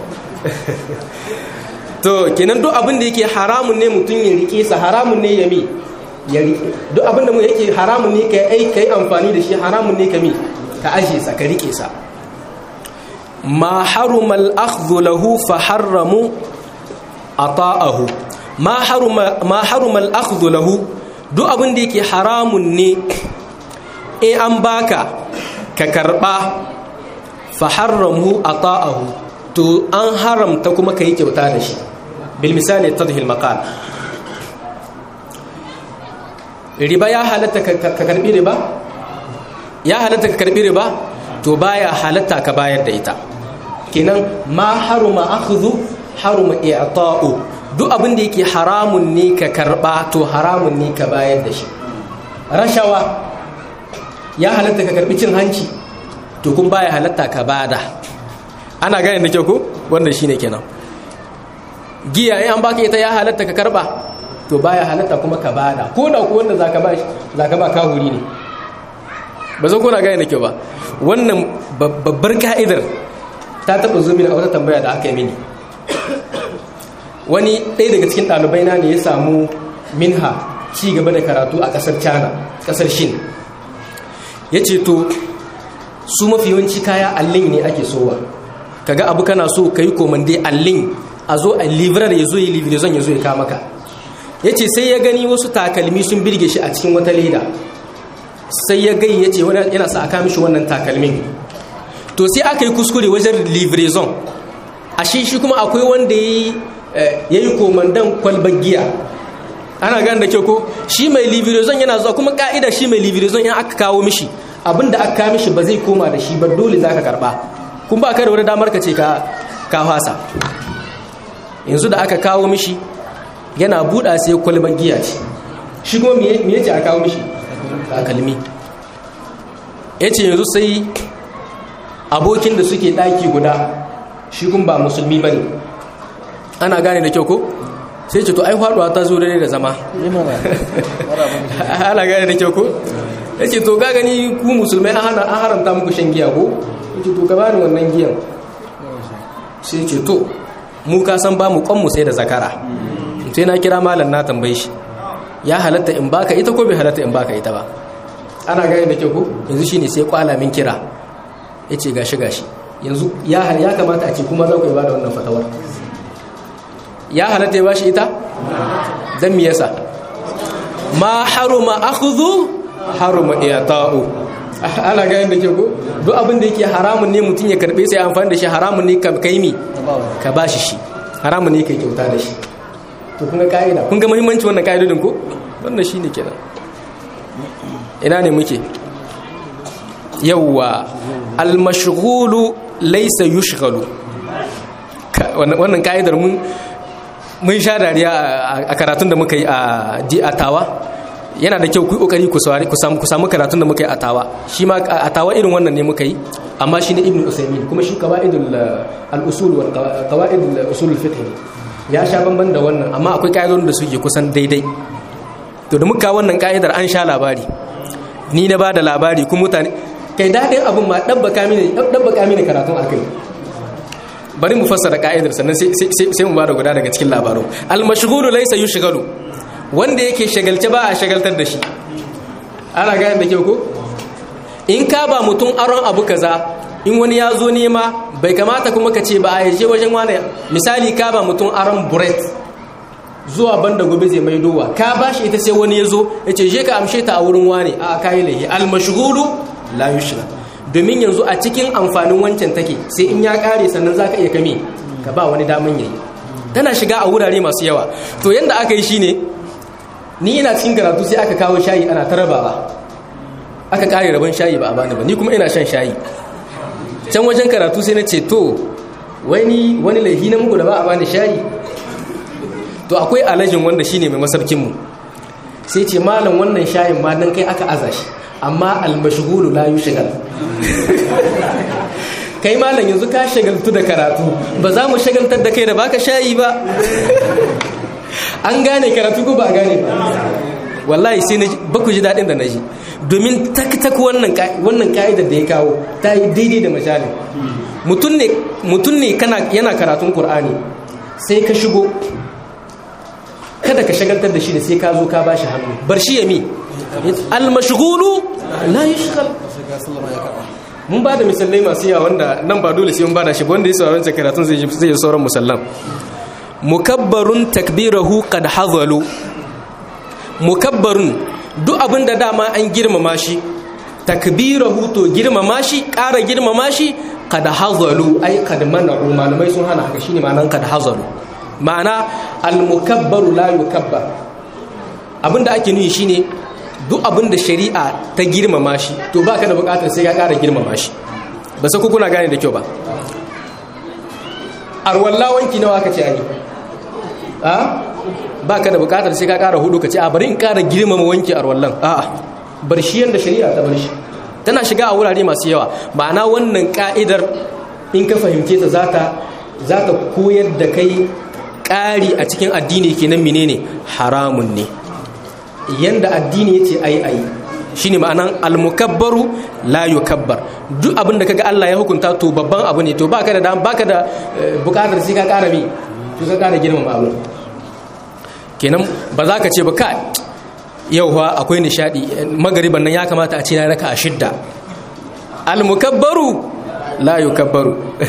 To kenan duk abin da yake haramun ne mutum ya rike sa, haramun ne ya mi ya rike. Duk abinda mu yake haramun ne ka yi kai amfani da shi, haramun ne ka mi ka aje sa ka rike sa. ma haruma al-akhdhu lahu fa harramu ata'ahu. ma haruma ma haruma al-akhdhu lahu, duk abinda yake haramun ne in an baka ka karba, fa harramu ata'ahu, to an haramta kuma kai kyauta da shi. bil misali tadhil maqal, riba ya halatta ka karbi riba, ya halatta ka karbi riba, to baya halatta ka bayar da ita. Kenan ma haruma akhdhu haruma i'ta'u, duk abin da yake haramun ne ka karba, to haramun ne ka bayar da shi. Rashawa ya halatta ka karbi cin hanci, to kun baya halatta ka bada. Ana gane da kyau ko, wannan shine kenan. Giya in an baka ita ya halatta ka karba, to baya halatta kuma ka bada, ko da ku wanda zaka ba zaka ba kahuri ne. Ba zan kuna gane nake ba. Wannan babbar ka'idar ta taba zo mini a wata tambaya da aka yi mini. Wani ɗaya daga cikin ɗalibai na ne ya samu minha ci gaba da karatu a ƙasar China, ƙasar Shin. Yace to su mafi yawanci kaya allin ne ake sowa. Kaga abu kana so kai komande allin, a zo a livrar ya zo yi livrazon ya zo ya ka maka. Ya ce sai ya gani wasu takalmi sun birge shi a cikin wata leda, sai ya gai ya ce yana sa aka mishi wannan takalmin. To sai aka yi kuskure wajen livraison, a shi shi kuma akwai wanda ya yi komandan kwalbar giya. Ana gane da kyau ko, shi mai livraison yana zuwa, kuma ka'ida shi mai livraison in aka kawo mishi abinda aka kawo mishi ba zai koma da shi ba dole zaka karba kun ba ka da wani damar ka ce ka ka fasa yanzu da aka kawo mishi yana buɗa sai kwalban giya ce shi kuma me yace aka kawo mishi takalmi yace yanzu sai abokin da suke daki guda shi kun ba musulmi bane ana gane da kyau ko sai ce to ai faduwa ta zo dare da zama ana gane da kyau ko yace to ka gani ku musulmai an hana an haramta muku shan giya ko yace to ka bani wannan giyan sai ce to mu ka san ba mu kwan mu sai da zakara sai na kira malam na tambaye shi ya halatta in baka ita ko bai halatta in baka ita ba ana gane da kyau ko yanzu shine sai kwala min kira yace gashi gashi yanzu ya ya kamata a ce kuma za ku yi bada wannan fatawar ya halatta ya bashi ita dan me yasa ma haruma akhdhu haruma i'ta'u ana gane da kyau ko duk abin da yake haramun ne mutun ya karbe sai amfani da shi haramun ne kam kai mi ka bashi shi haramun ne kai kyauta da shi to kun ga kaida kun ga muhimmanci wannan kaidodin ko wannan shine kenan ina ne muke yawwa al-mashghulu laysa yushghalu wannan kaidar mun mun sha dariya a karatun da muka yi a di atawa yana da kyau ku kokari ku saurari ku samu ku samu karatun da muka yi atawa shi ma atawa irin wannan ne muka yi amma shi ne ibnu usaymin kuma shi qawaidul al-usul wal qawaidul usul al-fiqh ya sha banban da wannan amma akwai kaidodin da suke kusan daidai to da muka wannan kaidar an sha labari ni na bada labari kuma mutane kai dadin abun ma dabbaka mini dabbaka mini karatun akai bari mu fassara kaidar sannan sai sai sai mu bada guda daga cikin labaru al-mashghulu laysa yushghalu wanda yake shagalce ba a shagaltar da shi ana gane da kyau ko in ka ba mutum aron abu kaza in wani ya zo nema bai kamata kuma ka ce ba a yaje wajen wani misali ka ba mutum aron bread zuwa banda gobe zai mai dowa ka ba shi ita sai wani ya zo ya ce je ka amshe ta a wurin wani a kayi lahi al-mashghulu la yushghal domin yanzu a cikin amfanin wancan take sai in ya kare sannan zaka iya kame ka ba wani daman yayi tana shiga a wurare masu yawa to yanda aka yi shine ni ina cikin karatu sai aka kawo shayi ana tarabawa aka kare rabon shayi ba a bani ba ni kuma ina shan shayi can wajen karatu sai na ce to wani wani laifi na muku da ba a bani shayi to akwai alajin wanda shine mai masarkin mu sai ce malam wannan shayin ma dan kai aka aza shi amma al-mashghulu la yushghal kai malam yanzu ka shagaltu da karatu ba za mu shagaltar da kai da baka shayi ba an gane karatu ko ba gane ba wallahi sai na ba ku ji dadin da naji domin tak tak wannan wannan kaidar da ya kawo ta yi daidai da majalin mutun ne mutun ne kana yana karatun Qur'ani sai ka shigo kada ka shagaltar da shi da sai ka zo ka bashi hannu bar shi yami al-mashghulu la yushghal mun ba da misalai masu yawa wanda nan ba dole sai mun ba da shi wanda ya saurara karatun zai zai sauran musallam mukabbarun takbirahu qad hazalu mukabbarun duk abinda dama an girmama shi takbirahu to girmama shi ƙara girmama shi qad hazalu ai qad mana'u malamai sun hana haka shine ma'anan qad hazalu ma'ana al-mukabbaru la yukabbar abinda ake nufi shine duk abinda shari'a ta girmama shi to baka da bukatar sai ka ƙara girmama shi ba sai ku kuna gane da kyau ba arwalla wanki nawa kace ani a baka da bukatar sai ka ƙara hudu kace a bari in ƙara girmama wanki arwallan a'a bar shi yanda shari'a ta bar shi tana shiga a wurare masu yawa ma'ana wannan ka'idar in ka fahimce ta zaka zaka koyar da kai ƙari a cikin addini kenan menene haramun ne yanda addini yace ayi ayi shine ma'anan al-mukabbaru la yukabbar duk abin da kaga Allah ya hukunta to babban abu ne to baka da baka da bukatar sai ka ƙara mi to ka ƙara girmama abu kenan ba za ka ce ba ka yau fa akwai nishadi magariban nan ya kamata a ce na raka a shidda al-mukabbaru la yukabbaru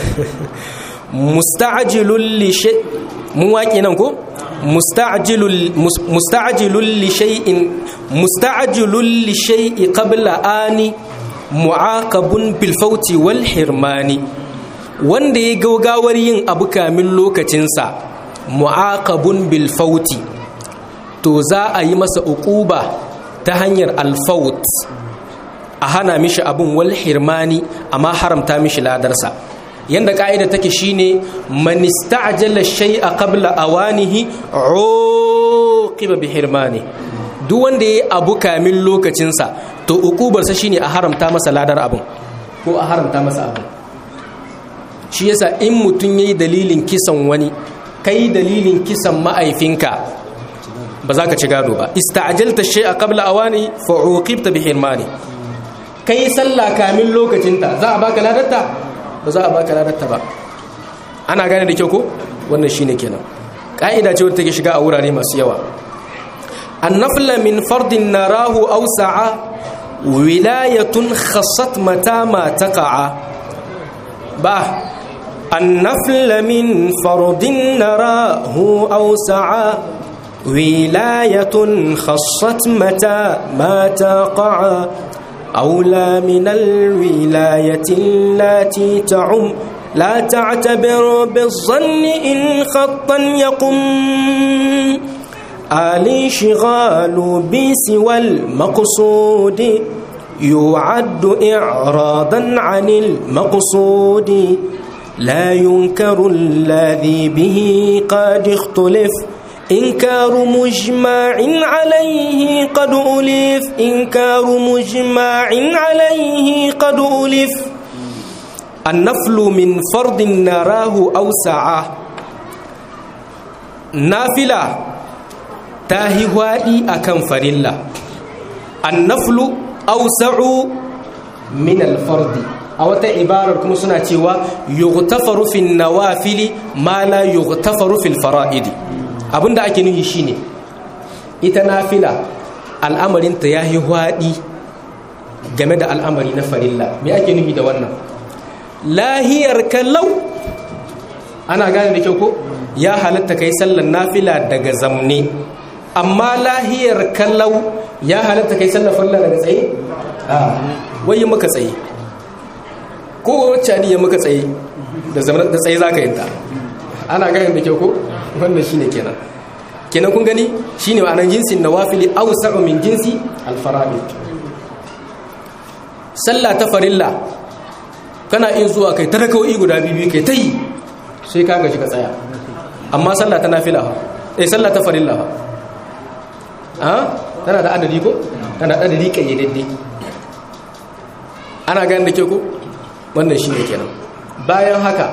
musta'jilul li shay mun waƙe nan ko musta'jilul musta'jilul li shay'in musta'jilul li shay'i qabla ani mu'aqabun bil fawti wal hirmani wanda ya gaugawar yin abu kamin lokacin sa mu'aqabun bil fawti to za a yi masa uquba ta hanyar al fawt a hana mishi abun wal hirmani amma haramta mishi ladarsa. Yanda ka'ida take shine man ista'jala shay'a qabla awanihi uqiba bi hirmani. Duk wanda yayi abu kamin lokacinsa to ukubarsa shine a haramta masa ladar abun ko a haramta masa abun. Shi yasa in mutun yayi dalilin kisan wani, kai dalilin kisan ma'aifinka, ba za ka ci gado ba. Ista'jalta shay'a qabla awani fa uqibta bi hirmani. Kai sallah kamin lokacinta, za a baka ladarta? Ba za a baka ladarta ba. Ana gane da kyau ko? Wannan shine kenan. Ka'ida ce wadda take shiga a wurare masu yawa. An-nafla min fardin narahu aw sa'a wilayatun khassat mata ma taqa'a. Ba النفل من فرض نراه أوسعا ولاية خصت متى ما تقع أولى من الولاية التي تعم لا تعتبر بالظن إن خطا يقم الانشغال بسوى المقصود يعد إعراضا عن المقصود لا ينكر الذي به قد اختلف إنكار مجمع عليه قد ألف إنكار مجمع عليه قد ألف النفل من فرض نراه أوسع نافلة تاهي وادي أكن فرلا النفل أوسع من الفرض a wata ibarar kuma suna cewa yughtafaru fin nawafili ma la yughtafaru fil fara'idi. Abinda ake nufi shine ita nafila al'amarin ta yahi hwadi game da al'amari na farilla. Me ake nufi da wannan? Lahiyar kallau, ana gane da kyau ko? Ya halatta kai sallar nafila daga zamne, amma lahiyar kallau ya halatta kai sallar farilla daga tsaye? Ah, wai muka tsaye. Ko wacce ya muka tsaye da zamanin da tsaye zaka yinta. Ana ganin da kyau ko? Wannan shine kenan. Kenan kun gani shine ma'anar jinsin nawafili awsa'u min jinsi al-fara'id. Sallah ta farilla kana iya zuwa kai ta raka'o'i guda biyu kai tai sai ka gaji ka tsaya. Amma sallah ta nafila eh sallah ta farilla ha tana da adadi ko? Tana da adadi kayyadadde. Ana ganin da kyau ko? Wannan shi ne kenan. Bayan haka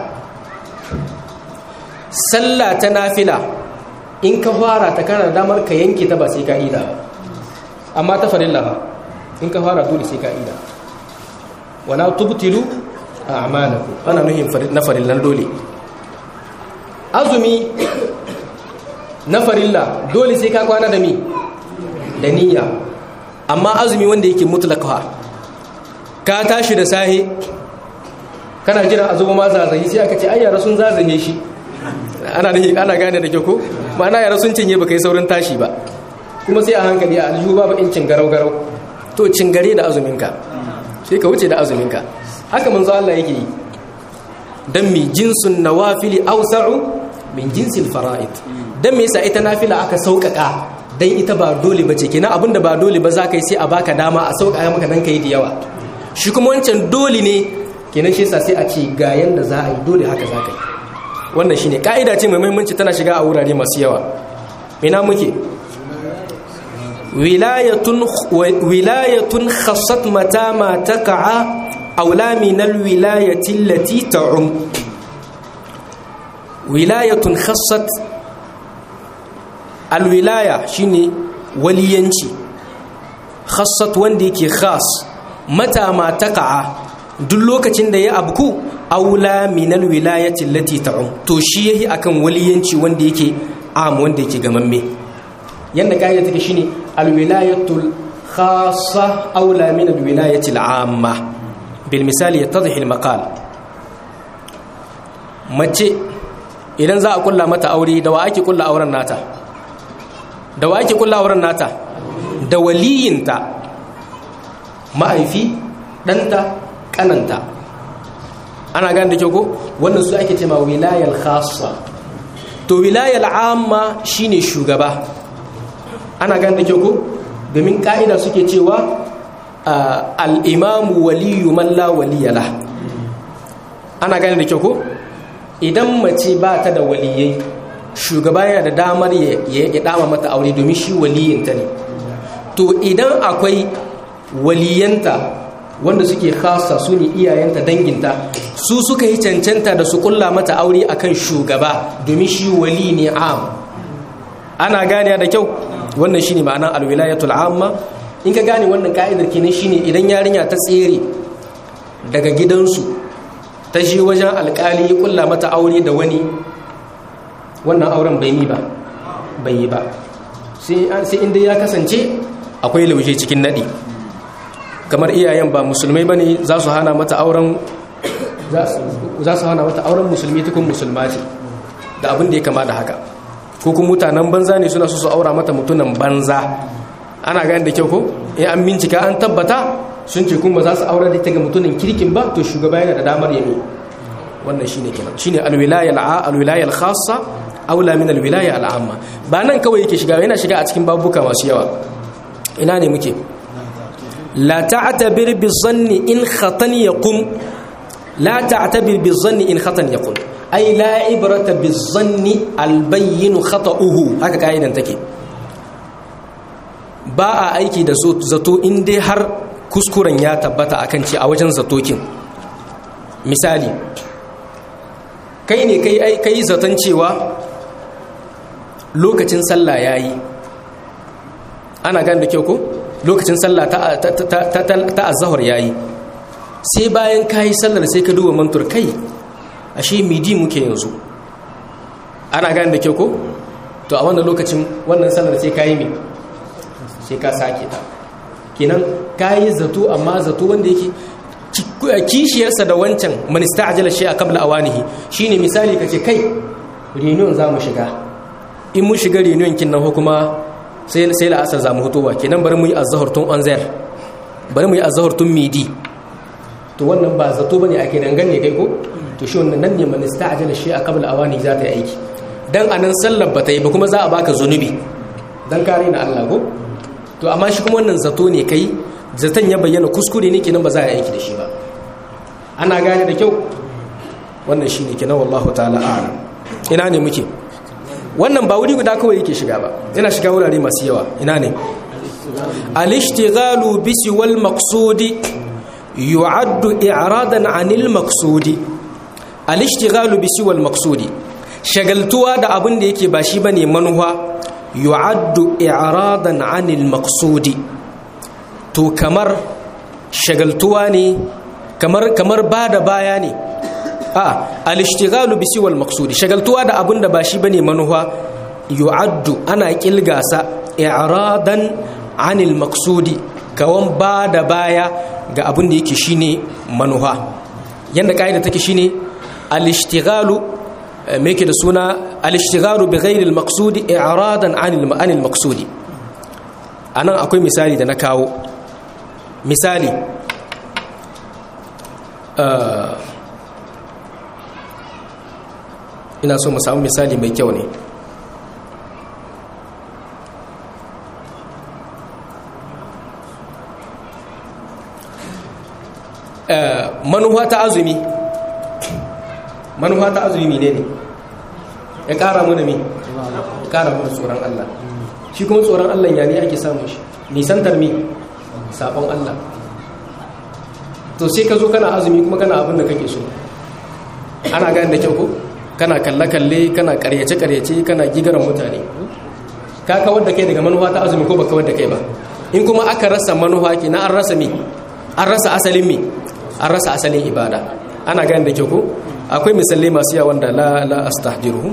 sallah ta nafila in ka fara ta kana damar ka yanke ta ba sai ka ida ba, amma ta farilla ba in ka fara dole sai ka ida. wala tubtilu a'malakum, ana nuhin na farillan dole. Azumi na farilla dole sai ka kwana da mi da niyya, amma azumi wanda yake mutlaka ka tashi da sahi kana jira a zuba ma zazayi sai aka ce ai yara sun zazaye shi, ana ana gane da ke ko ma'ana yara sun cinye baka yi saurin tashi ba, kuma sai a hankali a aljihu babu in cingarau garau, to cingare da azuminka sai ka wuce da azuminka. Haka manzo Allah yake yi. Dan mi jinsun nawafili awsa'u min jinsil fara'id. Dan me yasa ita nafila aka sauƙaƙa? Dan ita ba dole bace, kenan abinda ba dole ba za ka yi sai a baka dama a sauƙaƙa maka dan kai da yawa. Shi kuma wancan dole ne, kenan shi yasa sai a ce ga yanda za a yi dole haka za ka yi. Wannan shine kaida ce mai muhimmanci, tana shiga a wurare masu yawa. Ina muke? wilayatun wilayatun khassat mata ma taqa'a aula min alwilayati allati ta'um. Wilayatun khassat, alwilaya shine waliyanci, khassat wanda yake khas, mata ma taqa'a duk lokacin da ya abku, aula min alwilayati allati ta'um, to shi yahi akan waliyanci wanda yake am, wanda yake gamamme. Yanda kaida take shine alwilayatul khassa aula min alwilayatil amma. Bil misali yattadhi al maqal. Mace idan za a kulla mata aure, da wa ake kulla auren nata? Da wa ake kulla auren nata? Da waliyinta, ma'aifi, danta, kananta. Ana gane da kyau ko? Wannan su ake cewa wilayal khassa. To wilayal amma shine shugaba. Ana gane da kyau ko? Domin ka'ida suke cewa al-imamu waliyu man la waliya la. Ana gane da kyau ko idan mace ba ta da waliyai shugaba yana da damar ya ya dama mata aure domin shi waliyinta ne. To idan akwai waliyanta wanda suke khasa su ne iyayenta danginta su suka yi cancanta da su kulla mata aure akan shugaba domin shi wali ne am. Ana gane da kyau wannan shine ma'anar alwilayatul amma. In ka gane wannan ka'idar kenan shine idan yarinya ta tsere daga gidansu ta je wajen alkali ya kulla mata aure da wani, wannan auren bai yi ba bai yi ba sai inda ya kasance akwai lauje cikin nadi, kamar iyayen ba musulmai bane za su hana mata auren za su hana mata auren musulmi tukun musulma ce da abin da ya kama da haka, ko kuma mutanen banza ne suna so su aura mata mutunan banza. Ana gani da kyau ko in an bincika an tabbata sun ce kuma za su aure da ita ga mutumin kirkin ba, to shugaba yana da damar yami. Wannan shine kenan shine alwilaya al'a alwilaya al-khassa aula min alwilaya al'amma. Ba nan kawai yake shiga, yana shiga a cikin babuka masu yawa. Ina ne muke? La ta'tabir bi dhanni in khatan yaqum la ta'tabir bi dhanni in khatan yaqum ay la ibrata bi dhanni al-bayyin khata'uhu. Haka kaidan take. Ba a aiki da zato in dai har kuskuren ya tabbata akan ce a wajen zatokin. Misali kai ne kai kai zaton cewa lokacin sallah yayi. Ana gane da kyau ko lokacin sallah ta ta ta ta azhar yayi, sai bayan kai sallar sai ka duba mantur kai ashe midi muke yanzu. Ana gane da kyau ko to a wannan lokacin wannan sallar sai kai mi sai ka sake ta. Kenan kai zato amma zato wanda yake kishiyarsa da wancan man ista'jala shay'a qabla awanihi shine misali kace kai reunion zamu shiga, in mun shiga reunion kin nan hukuma sai sai la'asar zamu hutowa, kenan bari mu yi azhar tun anzar, bari mu yi azhar tun midi. To wannan ba zato bane ake dangane kai ko to shi wannan nan ne man ista'jala shay'a qabla awanihi za ta yi aiki, dan anan sallar ba ta yi ba kuma za a baka zunubi dan kare na Allah ko. To amma shi kuma wannan zato ne kai, zaton ya bayyana kuskure ne kenan ba za a yi aiki da shi ba. Ana gane da kyau wannan shine kenan wallahu ta'ala a'lam. Ina ne muke? Wannan ba wuri guda kawai yake shiga ba, yana shiga wurare masu yawa. Ina ne? Al-ishtighalu bi siwal maqsudi yu'addu i'radan 'anil maqsudi. Al-ishtighalu bi siwal maqsudi, shagaltuwa da abin da yake ba shi bane manuwa, yu'addu i'radan 'anil maqsudi. To kamar shagaltuwa ne, kamar kamar bada baya ne. a al-ishtighalu bi siwal maqsudi, shagaltuwa da abin da ba shi bane manuwa, yu'addu ana kilgasa i'radan 'anil maqsudi, kawan bada baya ga abin da yake shine manuwa. Yanda kaida take shine al-ishtighalu me yake da suna al-ishtighalu bi ghairi al-maqsudi i'radan 'anil 'anil maqsudi. Anan akwai misali da na kawo. Misali uh, ina so mu samu misali mai kyau ne. Uh, manuwa ta azumi manuwa ta azumi ne ne ya kara mana mi ya kara mana tsoron Allah. Shi kuma tsoron Allah ya ne ake samun shi? Nisantar mi sabon Allah. To sai ka zo kana azumi kuma kana abin da kake so. Ana gane da kyau ko kana kalle-kalle, kana karyace-karyace, kana gigaran mutane. Ka kawar da kai daga manufa ta azumi ko ba kawar da kai ba? In kuma aka rasa manufa ke na an rasa mi an rasa asalin mi an rasa asalin ibada. Ana gane da kyau ko akwai misalai masu yawa wanda la la astahdiruhu.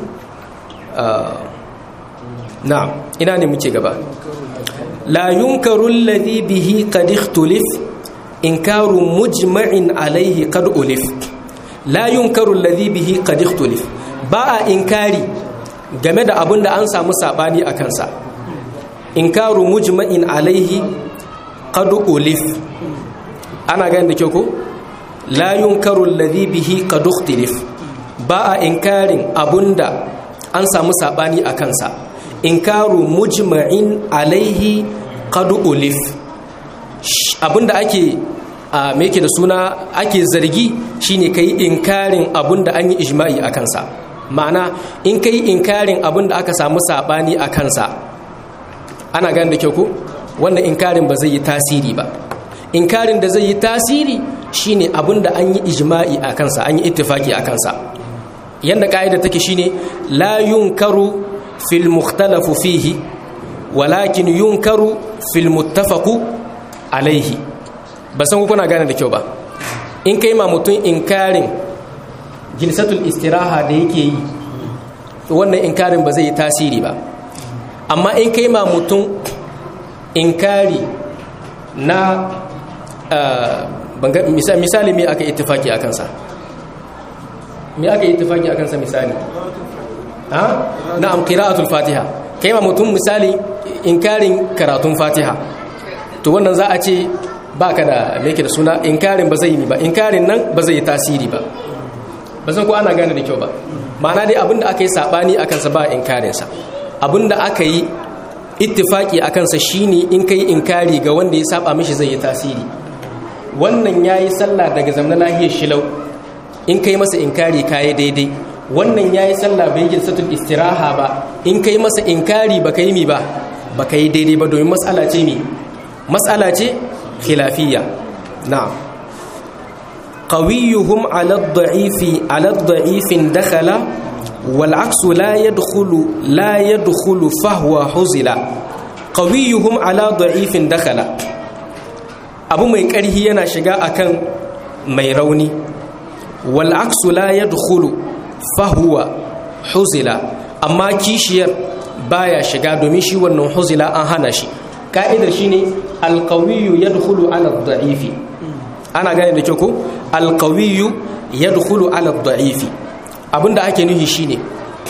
na'am, ina ne muke gaba? la yunkaru alladhi bihi qad ikhtalif inkaru mujma'in alayhi qad ulif. la yunkaru alladhi bihi qad ikhtalif, ba a inkari game da abin da an samu sabani a kansa. inkaru mujma'in alayhi qad ulif. ana ganin da kyau ko la yunkaru alladhi bihi qad ikhtalif, ba a inkarin abunda an samu sabani a kansa. inkaru mujma'in alaihi qad ulif, abinda ake a me yake da suna ake zargi shine kai inkarin abinda an yi ijma'i a kansa. Ma'ana in kai inkarin abinda aka samu sabani a kansa, ana gane da kyau ko wannan inkarin ba zai yi tasiri ba. Inkarin da zai yi tasiri shine abinda an yi ijma'i a kansa, an yi ittifaki a kansa. Yanda ka'ida take shine la yunkaru fil mukhtalafu fihi walakin yunkaru fil muttafaqu alaihi. Ba san kuna gane da kyau ba. In kai ma mutum inkarin jilsatul istiraha da yake yi, wannan inkarin ba zai yi tasiri ba. Amma in kai ma mutum inkari na misali me aka ittifaki a kansa, me aka ittifaki a kansa misali ha na'am qira'atul fatiha, kai ma mutum misali inkarin karatun fatiha, to wannan za a ce baka da me yake da suna inkarin ba zai yi ba, inkarin nan ba zai yi tasiri ba. Ba san ko ana gane da kyau ba. Ma'ana dai abinda aka yi sabani a kansa ba inkarin sa, abinda aka yi ittifaki a kansa shine in kai inkari ga wanda ya saba mishi zai yi tasiri. Wannan yayi sallah daga zamanin lahiyar shilau, in kai masa inkari kai daidai. Wannan yayi sallah bai jilsatul istiraha ba, in kai masa inkari ba kai mi ba ba kai daidai ba, domin mas'ala ce mi mas'ala ce khilafiyya. na'am qawiyuhum 'ala ad-da'ifi 'ala ad-da'ifin dakhala wal 'aksu la yadkhulu la yadkhulu fa huwa huzila. Qawiyuhum 'ala da'ifin dakhala, abu mai ƙarhi yana shiga akan mai rauni. Wal 'aksu la yadkhulu fa huwa huzila, amma kishiyar baya shiga domin shi wannan huzila an hana shi. Ka'idar shine al-qawiyyu yadkhulu 'ala ad-da'ifi. Ana gane da kyau ko? Al-qawiyyu yadkhulu 'ala ad-da'ifi. Abinda ake nufi shine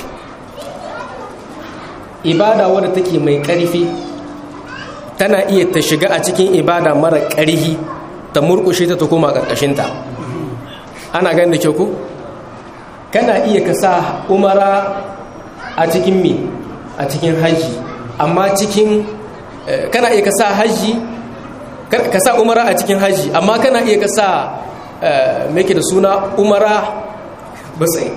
ibada wadda take mai ƙarfi tana iya ta shiga a cikin ibada mara ƙarfi, ta murƙushe ta ta koma ƙarƙashin ta. Ana gane da kyau ko? Kana iya ka sa umara a cikin mi a cikin haji, amma cikin kana iya ka sa haji ka sa umara a cikin haji, amma kana iya ka sa me yake da suna umara ba sai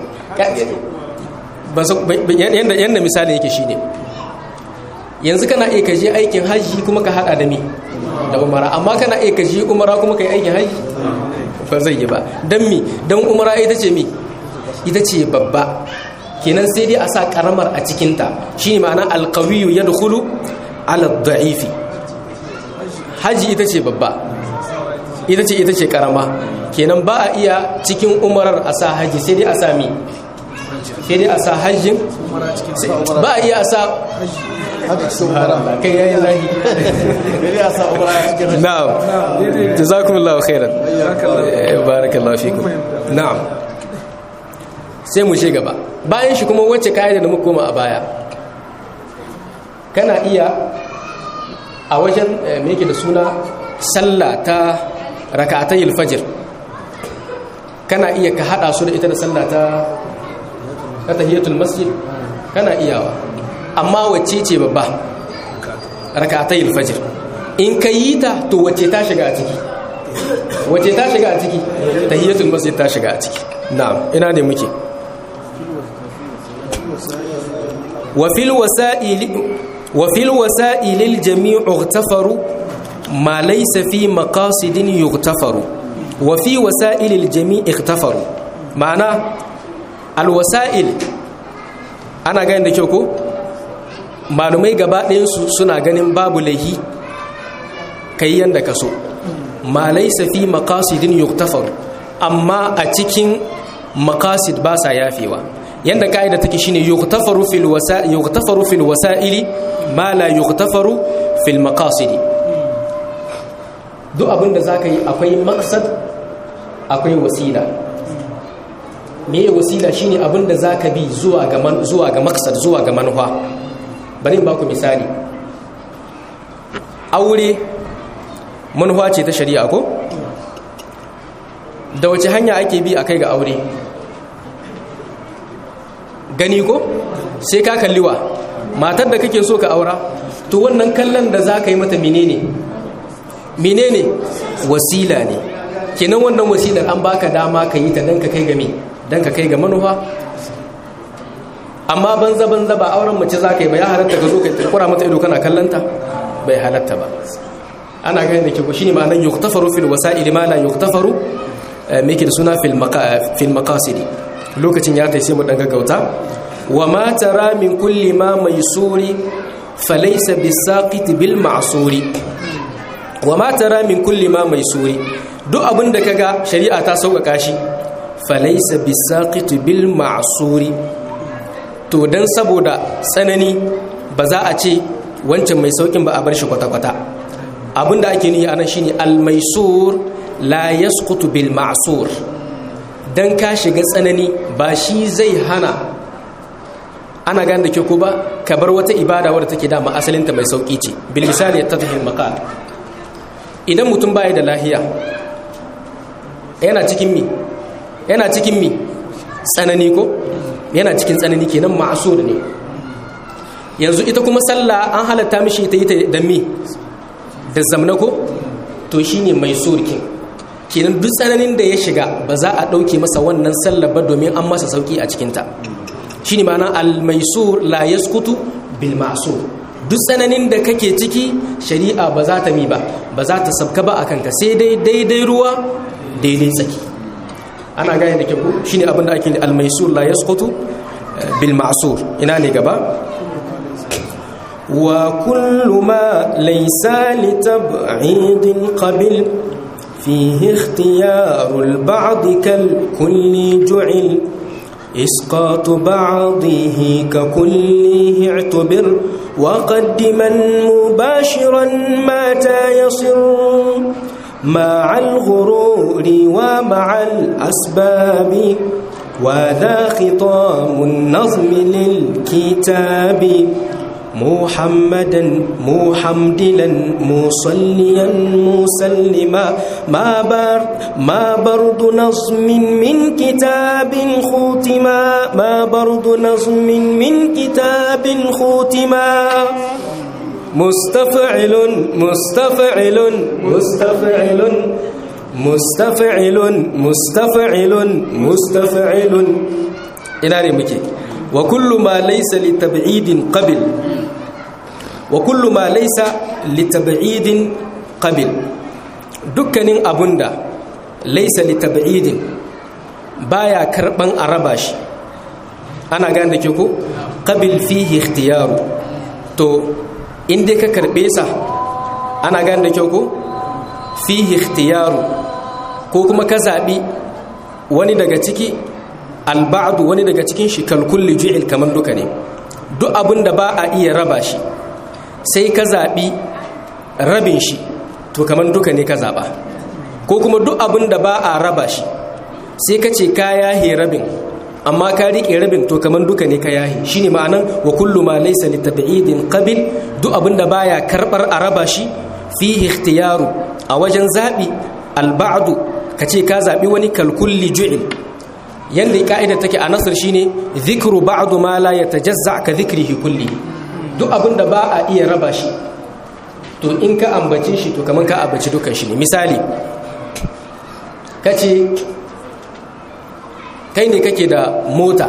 yanda yanda misali yake shine yanzu kana iya ka je aikin haji kuma ka hada da mi da umara, amma kana iya ka je umara kuma ka yi aikin haji ba zai yi ba. Dan mi dan umara ita ce mi ita ce babba, kenan sai dai a sa karamar a cikinta. Shi ne ma'ana alkawiyu ya dukulu ala da'ifi. Haji ita ce babba, ita ce ita ce karama, kenan ba a iya cikin umarar a sa haji, sai dai a sa mi sai dai a sa hajjin, ba a iya a sa kai yayin lahi. Na'am, jazakumullahu khairan, barakallahu fikum. Na'am, sai mu gaba. Bayan shi kuma wacce kaida da muka koma a baya, kana iya a wajen me yake da suna sallah ta rak'atayil fajr, kana iya ka hada su da ita da sallah ta tahiyatul masjid, kana iyawa. Amma wacce ce babba? Rak'atayil fajr. In ka yi ta, to wacce ta shiga a ciki? Wacce ta shiga a ciki? Tahiyatul masjid ta shiga a ciki. Na'am, ina ne muke? وفي الوسائل وفي الوسائل الجميع اغتفر ما ليس في مقاصد يغتفر. وفي وسائل الجميع اغتفر، معنى الوسائل أنا قاعد نشوفه malumai gaba ɗayansu suna ganin babu laihi kai yanda ka so, ma laysa fi maqasidin yuktafar, amma a cikin maqasid ba sa yafewa. Yanda kaida take shine yuktafaru fil wasa yuktafaru fil wasaili ma la yuktafaru fil maqasidi. Duk abinda zaka yi akwai maqsad akwai wasila. Me wasila shine abinda zaka bi zuwa ga man zuwa ga maqsad zuwa ga manufa. Bari in baku misali. Aure manufa ce ta shari'a ko? Da wace hanya ake bi akai ga aure? Gani ko? Sai ka kalliwa matar da kake so ka aura, to wannan kallon da za ka yi mata menene? menene wasila ne kenan wannan wasilar an baka dama ka yi ta dan ka kai ga me dan ka kai ga manufa amma banza banza ba auren mace za ka yi ba ya halatta ka zo ka kura mata ido kana kallanta bai halatta ba ana gani da ke ku shine ma'anar yuktafaru fil wasa'il ma la yuktafaru me ke da suna fil maqa fil maqasid lokacin ya tai sai mu dan gaggauta wa ma tara min kulli ma maysuri falaysa bisaqit bil ma'suri wa ma tara min kulli ma maysuri duk abinda kaga shari'a ta sauƙaƙa shi falaysa bisaqit bil ma'suri to dan saboda tsanani ba za a ce wancan mai saukin ba a bar shi kwata-kwata abinda ake nihi anan shine al-maisur la yasqutu bil ma'sur dan ka shiga tsanani ba shi zai hana ana gane da ke ko ba ka bar wata ibada wadda take dama asalinta mai sauki ce bil misali yattadhil maqal idan mutum baya da lahiya yana cikin mi yana cikin mi tsanani ko yana cikin tsanani kenan ma'sur ne yanzu ita kuma sallah an halatta mishi ta yi ta da mi da zamna ko to shine mai surkin kenan duk tsananin da ya shiga ba za a dauke masa wannan sallah ba domin an masa sauki a cikin ta shine ma'ana al-maisur la yaskutu bil ma'sur duk tsananin da kake ciki shari'a ba za ta mi ba ba za ta sabka ba akan ka sai dai daidai ruwa daidai tsaki ana gane da kyau shine abin da ake al-maisur la yasqutu bil ma'sur ina ne gaba wa kullu ma laysa li tab'id qabil fihi ikhtiyaru al-ba'd kal kulli ju'il isqatu ba'dihi ka kullihi i'tabir wa qaddiman mubashiran ma ta yasir مع الغرور ومع الأسباب وذا خطام النظم للكتاب محمدا محمدلا مصليا مسلما ما بر ما برد نظم من كتاب ختما ما برد نظم من كتاب ختما مستفعل مستفعل مستفعل مستفعل مستفعل مستفعل ina ne muke wa kullu ma laysa li tab'idin qabil wa kullu ma laysa li tab'idin qabil dukkanin abunda laysa li tab'idin baya karban araba shi ana gane da ke ko qabil fihi ikhtiyaru to in dai ka karbe sa ana gane da kyau ko fihi ikhtiyaru ko kuma ka zabi wani daga ciki alba'du wani daga cikin shi kalkulli ju'il kaman duka ne duk abinda ba a iya raba shi sai ka zabi rabin shi to kaman duka ne ka zaba ko kuma duk abinda ba a raba shi sai ka ce ka yahe rabin amma ka rike rabin to kaman duka ne ka yahi shine ma'anan wa kullu ma laysa li tab'idin qabil duk abinda baya karbar araba shi fihi ikhtiyaru a wajen zabi al-ba'd kace ka zabi wani kalkulli ju'il yanda kaida take a nasr shine dhikru ba'd ma la yatajazza ka dhikrihi kulli duk abinda ba a iya raba shi to in ka ambace shi to kaman ka ambaci dukan shi ne misali kace kai ne kake da mota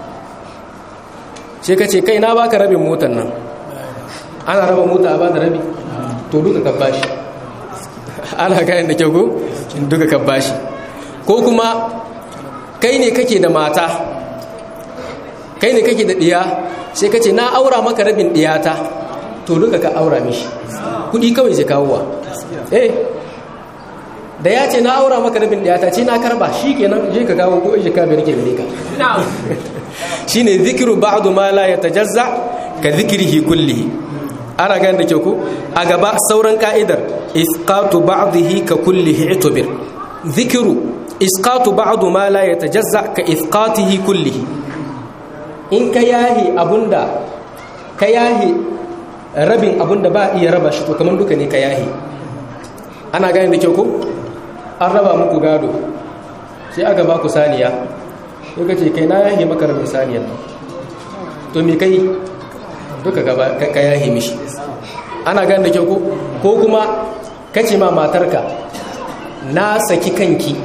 sai ka ce kai na baka rabin motar nan ana raba mota a bada rabi to duka ka bashi ana kayan da kyau ko duka ka bashi ko kuma kai ne kake da mata kai ne kake da diya sai ka ce na aura maka rabin diyata to duka ka aura mishi kudi kawai zai kawowa eh da ya ce na aura maka rabin ɗaya ta ce na karba shi kenan je ka kawo ko ije ka bai rike gare ka shi ne zikiru ba'adu ma la ya tajazza ka zikirihi kullihi ana gani da kyau ko a gaba sauran ka'idar isqatu ba'dihi ka kullihi itubir zikiru isqatu ba'du ma la ya tajazza ka isqatihi kullihi in ka yahi abunda ka yahi rabin abunda ba iya raba shi to kamar duka ne ka yahi ana gani da kyau ko an raba muku gado sai aka ba ku saniya sai ka ce kai na yahi maka rabin saniyar nan to me kai duka ka yahi mishi ana gani da kyau ko ko kuma kace ma matarka na saki kanki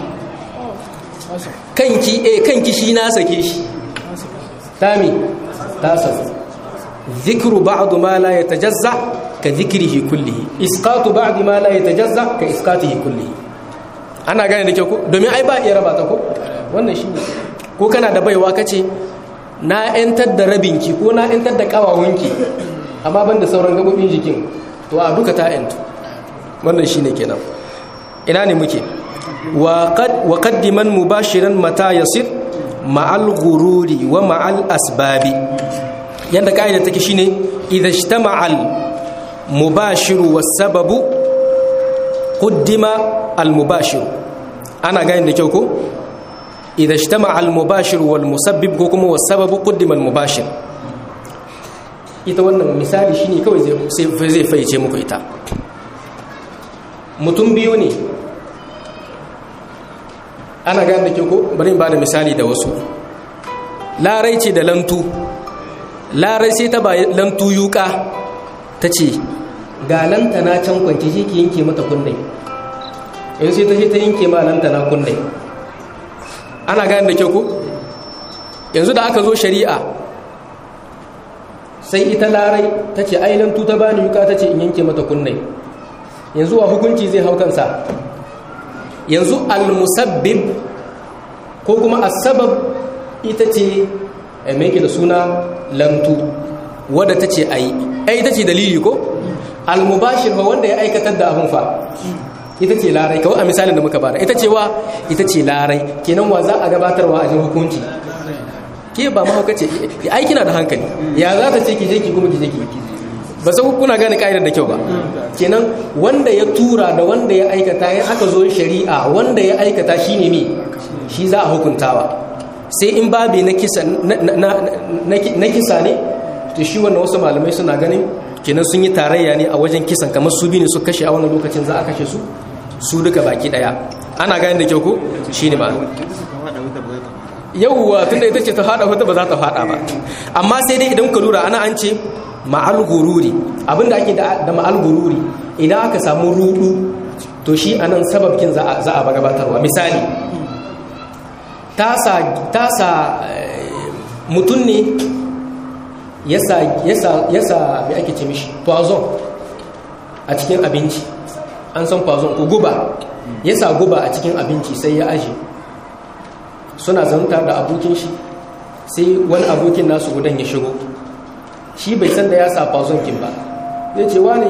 kanki eh kanki shi na sake shi tami ta saku zikru ba'd ma la yatajazza ka zikrihi kullihi isqatu ba'd ma la yatajazza ka isqatihi kullihi ana gane da kyau ko domin ai ba iya raba ta ko wannan shi ko kana da baiwa kace na yantar da rabinki ko na yantar da kawawunki amma banda sauran gabobin jikin to a duka ta yantu wannan shine kenan ina ne muke wa qad wa qaddiman mubashiran mata yasir ma'al ghururi wa ma'al asbabi yanda kaida take shine idha ijtama'a al mubashiru was sababu qaddima al mubashir ana gane da kyau ko idha ijtama'a al mubashir wal musabbib ko kuma was sababu qaddima al mubashir ita wannan misali shine kawai zai zai fayyace muku ita mutum biyu ne ana gane da kyau ko bari in bada misali da wasu larai ce da lantu larai sai ta ba lantu yuka ta ce ga lantana can kwanci shi ki yanke mata kunne yanzu sai ta ce ta yanke ma lantana kunne ana gane da kyau ko yanzu da aka zo shari'a sai ita larai ta ce ai lantu ta bani yuka ta ce in yanke mata kunne yanzu wa hukunci zai hau kansa yanzu al-musabbib ko kuma as-sabab ita ce mai ke da suna lantu wadda ta ce ai ai ita ce dalili ko al-mubashir ba wanda ya aikatar da abun fa ita ce larai kawai a misalin da muka bada ita ce wa ita ce larai kenan wa za a gabatarwa a jin hukunci ke ba ma hauka ce ai kina da hankali ya za ta ce ki je ki kuma ki je ki ba sai kuna gane kaidar da kyau ba kenan wanda ya tura da wanda ya aikata ya aka zo shari'a wanda ya aikata shine me shi za a hukuntawa sai in babe na kisa na kisa ne to shi wannan wasu malamai suna ganin kenan sun yi tarayya ne a wajen kisan kamar su biyu ne su kashe a wannan lokacin za a kashe su su duka baki daya ana gane da kyau ko shine ma yauwa tunda ita ce ta fada wata ba za ta fada ba amma sai dai idan ka lura ana an ce ma'al gururi abinda ake da ma'al gururi idan aka samu rudu to shi anan sababkin za a za a gabatarwa misali tasa tasa mutun ne yasa yasa yasa me ake ce mishi poison a cikin abinci an san poison ko guba yasa guba a cikin abinci sai ya aje suna zanta da abokin shi sai wani abokin nasu gudan ya shigo shi bai san da ya sa fazonkin ba zai ce wane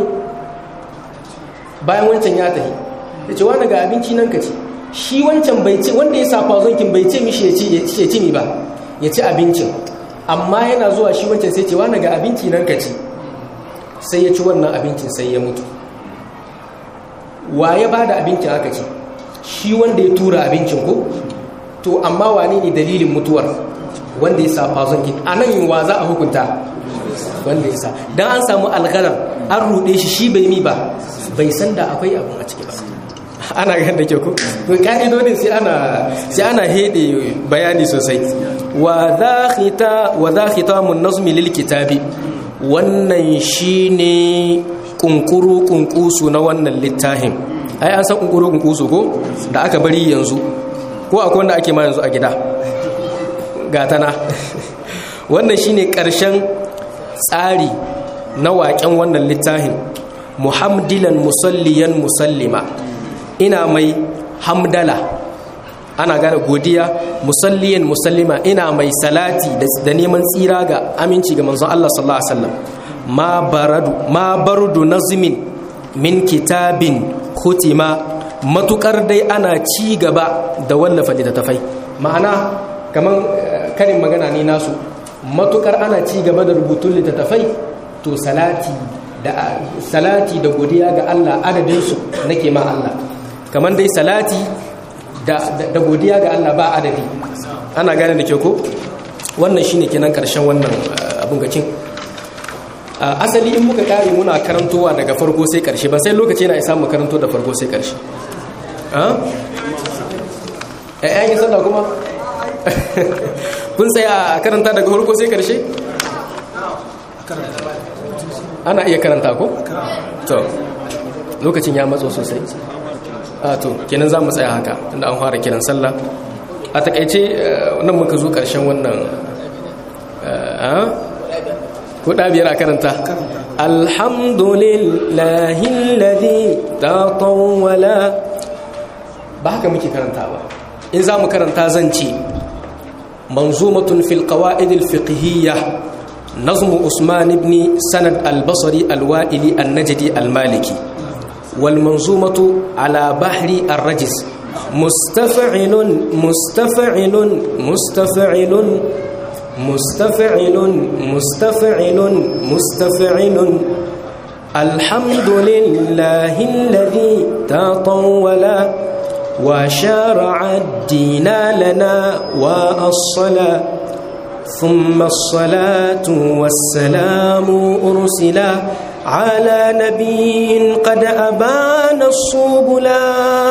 bayan wancan ya tafi ya ce wane ga abinci nan ka ci shi wancan bai ce wanda ya sa fazonkin bai ce mishi ya ci ni ba ya ci abincin amma yana zuwa shi wancan sai ce wane ga abinci nan ka ci sai ya ci wannan abincin sai ya mutu wa ya ba da abincin aka ci shi wanda ya tura abincin ko to amma wane ne dalilin mutuwar wanda ya sa fazonkin a nan wa za a hukunta wanda ya sa don an samu algarar an ruɗe shi shi bai mi ba bai san da akwai abun a ciki ba ana gan da ke ku to ka'idodin sai ana sai ana hede bayani sosai wa za khita wa za khitamun nazmi lil kitabi wannan shine kunkuru kunkusu na wannan littafin ai an san kunkuru kunkusu ko da aka bari yanzu ko akwai wanda ake ma yanzu a gida gatana wannan shine karshen tsari na waƙen wannan littafin muhamdilan musalliyan musallima ina mai hamdala ana gane godiya musalliyan musallima ina mai salati da neman tsira ga aminci ga manzon Allah sallallahu alaihi wasallam ma baradu ma barudu nazmin min kitabin kutima matukar dai ana ci gaba da wallafa littattafai ma'ana kaman karin magana ne nasu matukar ana ci gaba da rubutun littattafai to salati da salati da godiya ga Allah adadin su nake ma Allah kaman dai salati da da godiya ga Allah ba adadi ana gane da ke ko wannan shine kenan karshen wannan abun gacin asali in muka kare muna karantowa daga farko sai karshe ba sai lokaci yana isa mu karanto da farko sai karshe ah eh ai sallah kuma kun tsaya a karanta daga farko sai karshe ana iya karanta ko to lokacin ya matso sosai a to kenan za mu tsaya haka tunda an fara kiran sallah a takaice nan muka zo karshen wannan ko biyar a karanta alhamdulillahi alladhi tatawwala ba haka muke karanta ba in za mu karanta zan ce manzumatun fil qawaid al fiqhiyya nazm usman ibn sanad al basri al wa'ili al najdi al maliki wal manzumatu ala bahri ar rajis mustaf'ilun mustaf'ilun mustaf'ilun mustaf'ilun mustaf'ilun mustaf'ilun alhamdulillahi alladhi tatawwala وشرع الدين لنا وأصلا ثم الصلاة والسلام أرسلا على نبي قد أبان السبلا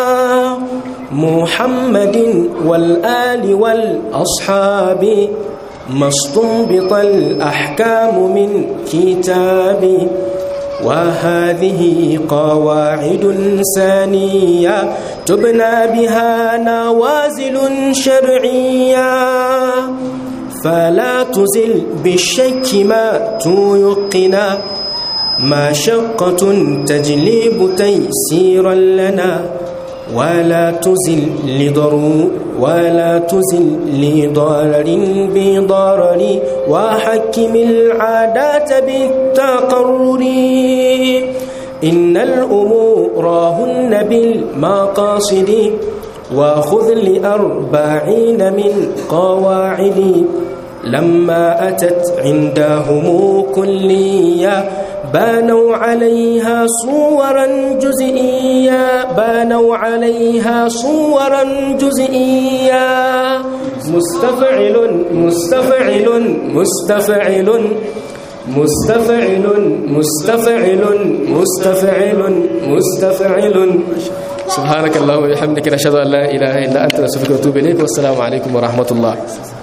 محمد والآل والأصحاب ما استنبط الأحكام من كتابي وهذه قواعد ثانية تبنى بها نوازل شرعية فلا تزل بالشك ما تيقنا مشقة تجلب تيسيرا لنا ولا تزل لضرور ولا تزل لضرر بضرر وحكم العادات بالتقرر إن الأمور هن بالمقاصد وخذ لأربعين من قواعد لما أتت عندهم كلية بانوا عليها صورا جزئية بانوا عليها صورا جزئية مستفعل مستفعل مستفعل مستفعل مستفعل مستفعل مستفعل سبحانك اللهم وبحمدك نشهد أن لا إله إلا أنت نستغفرك ونتوب إليك والسلام عليكم ورحمة الله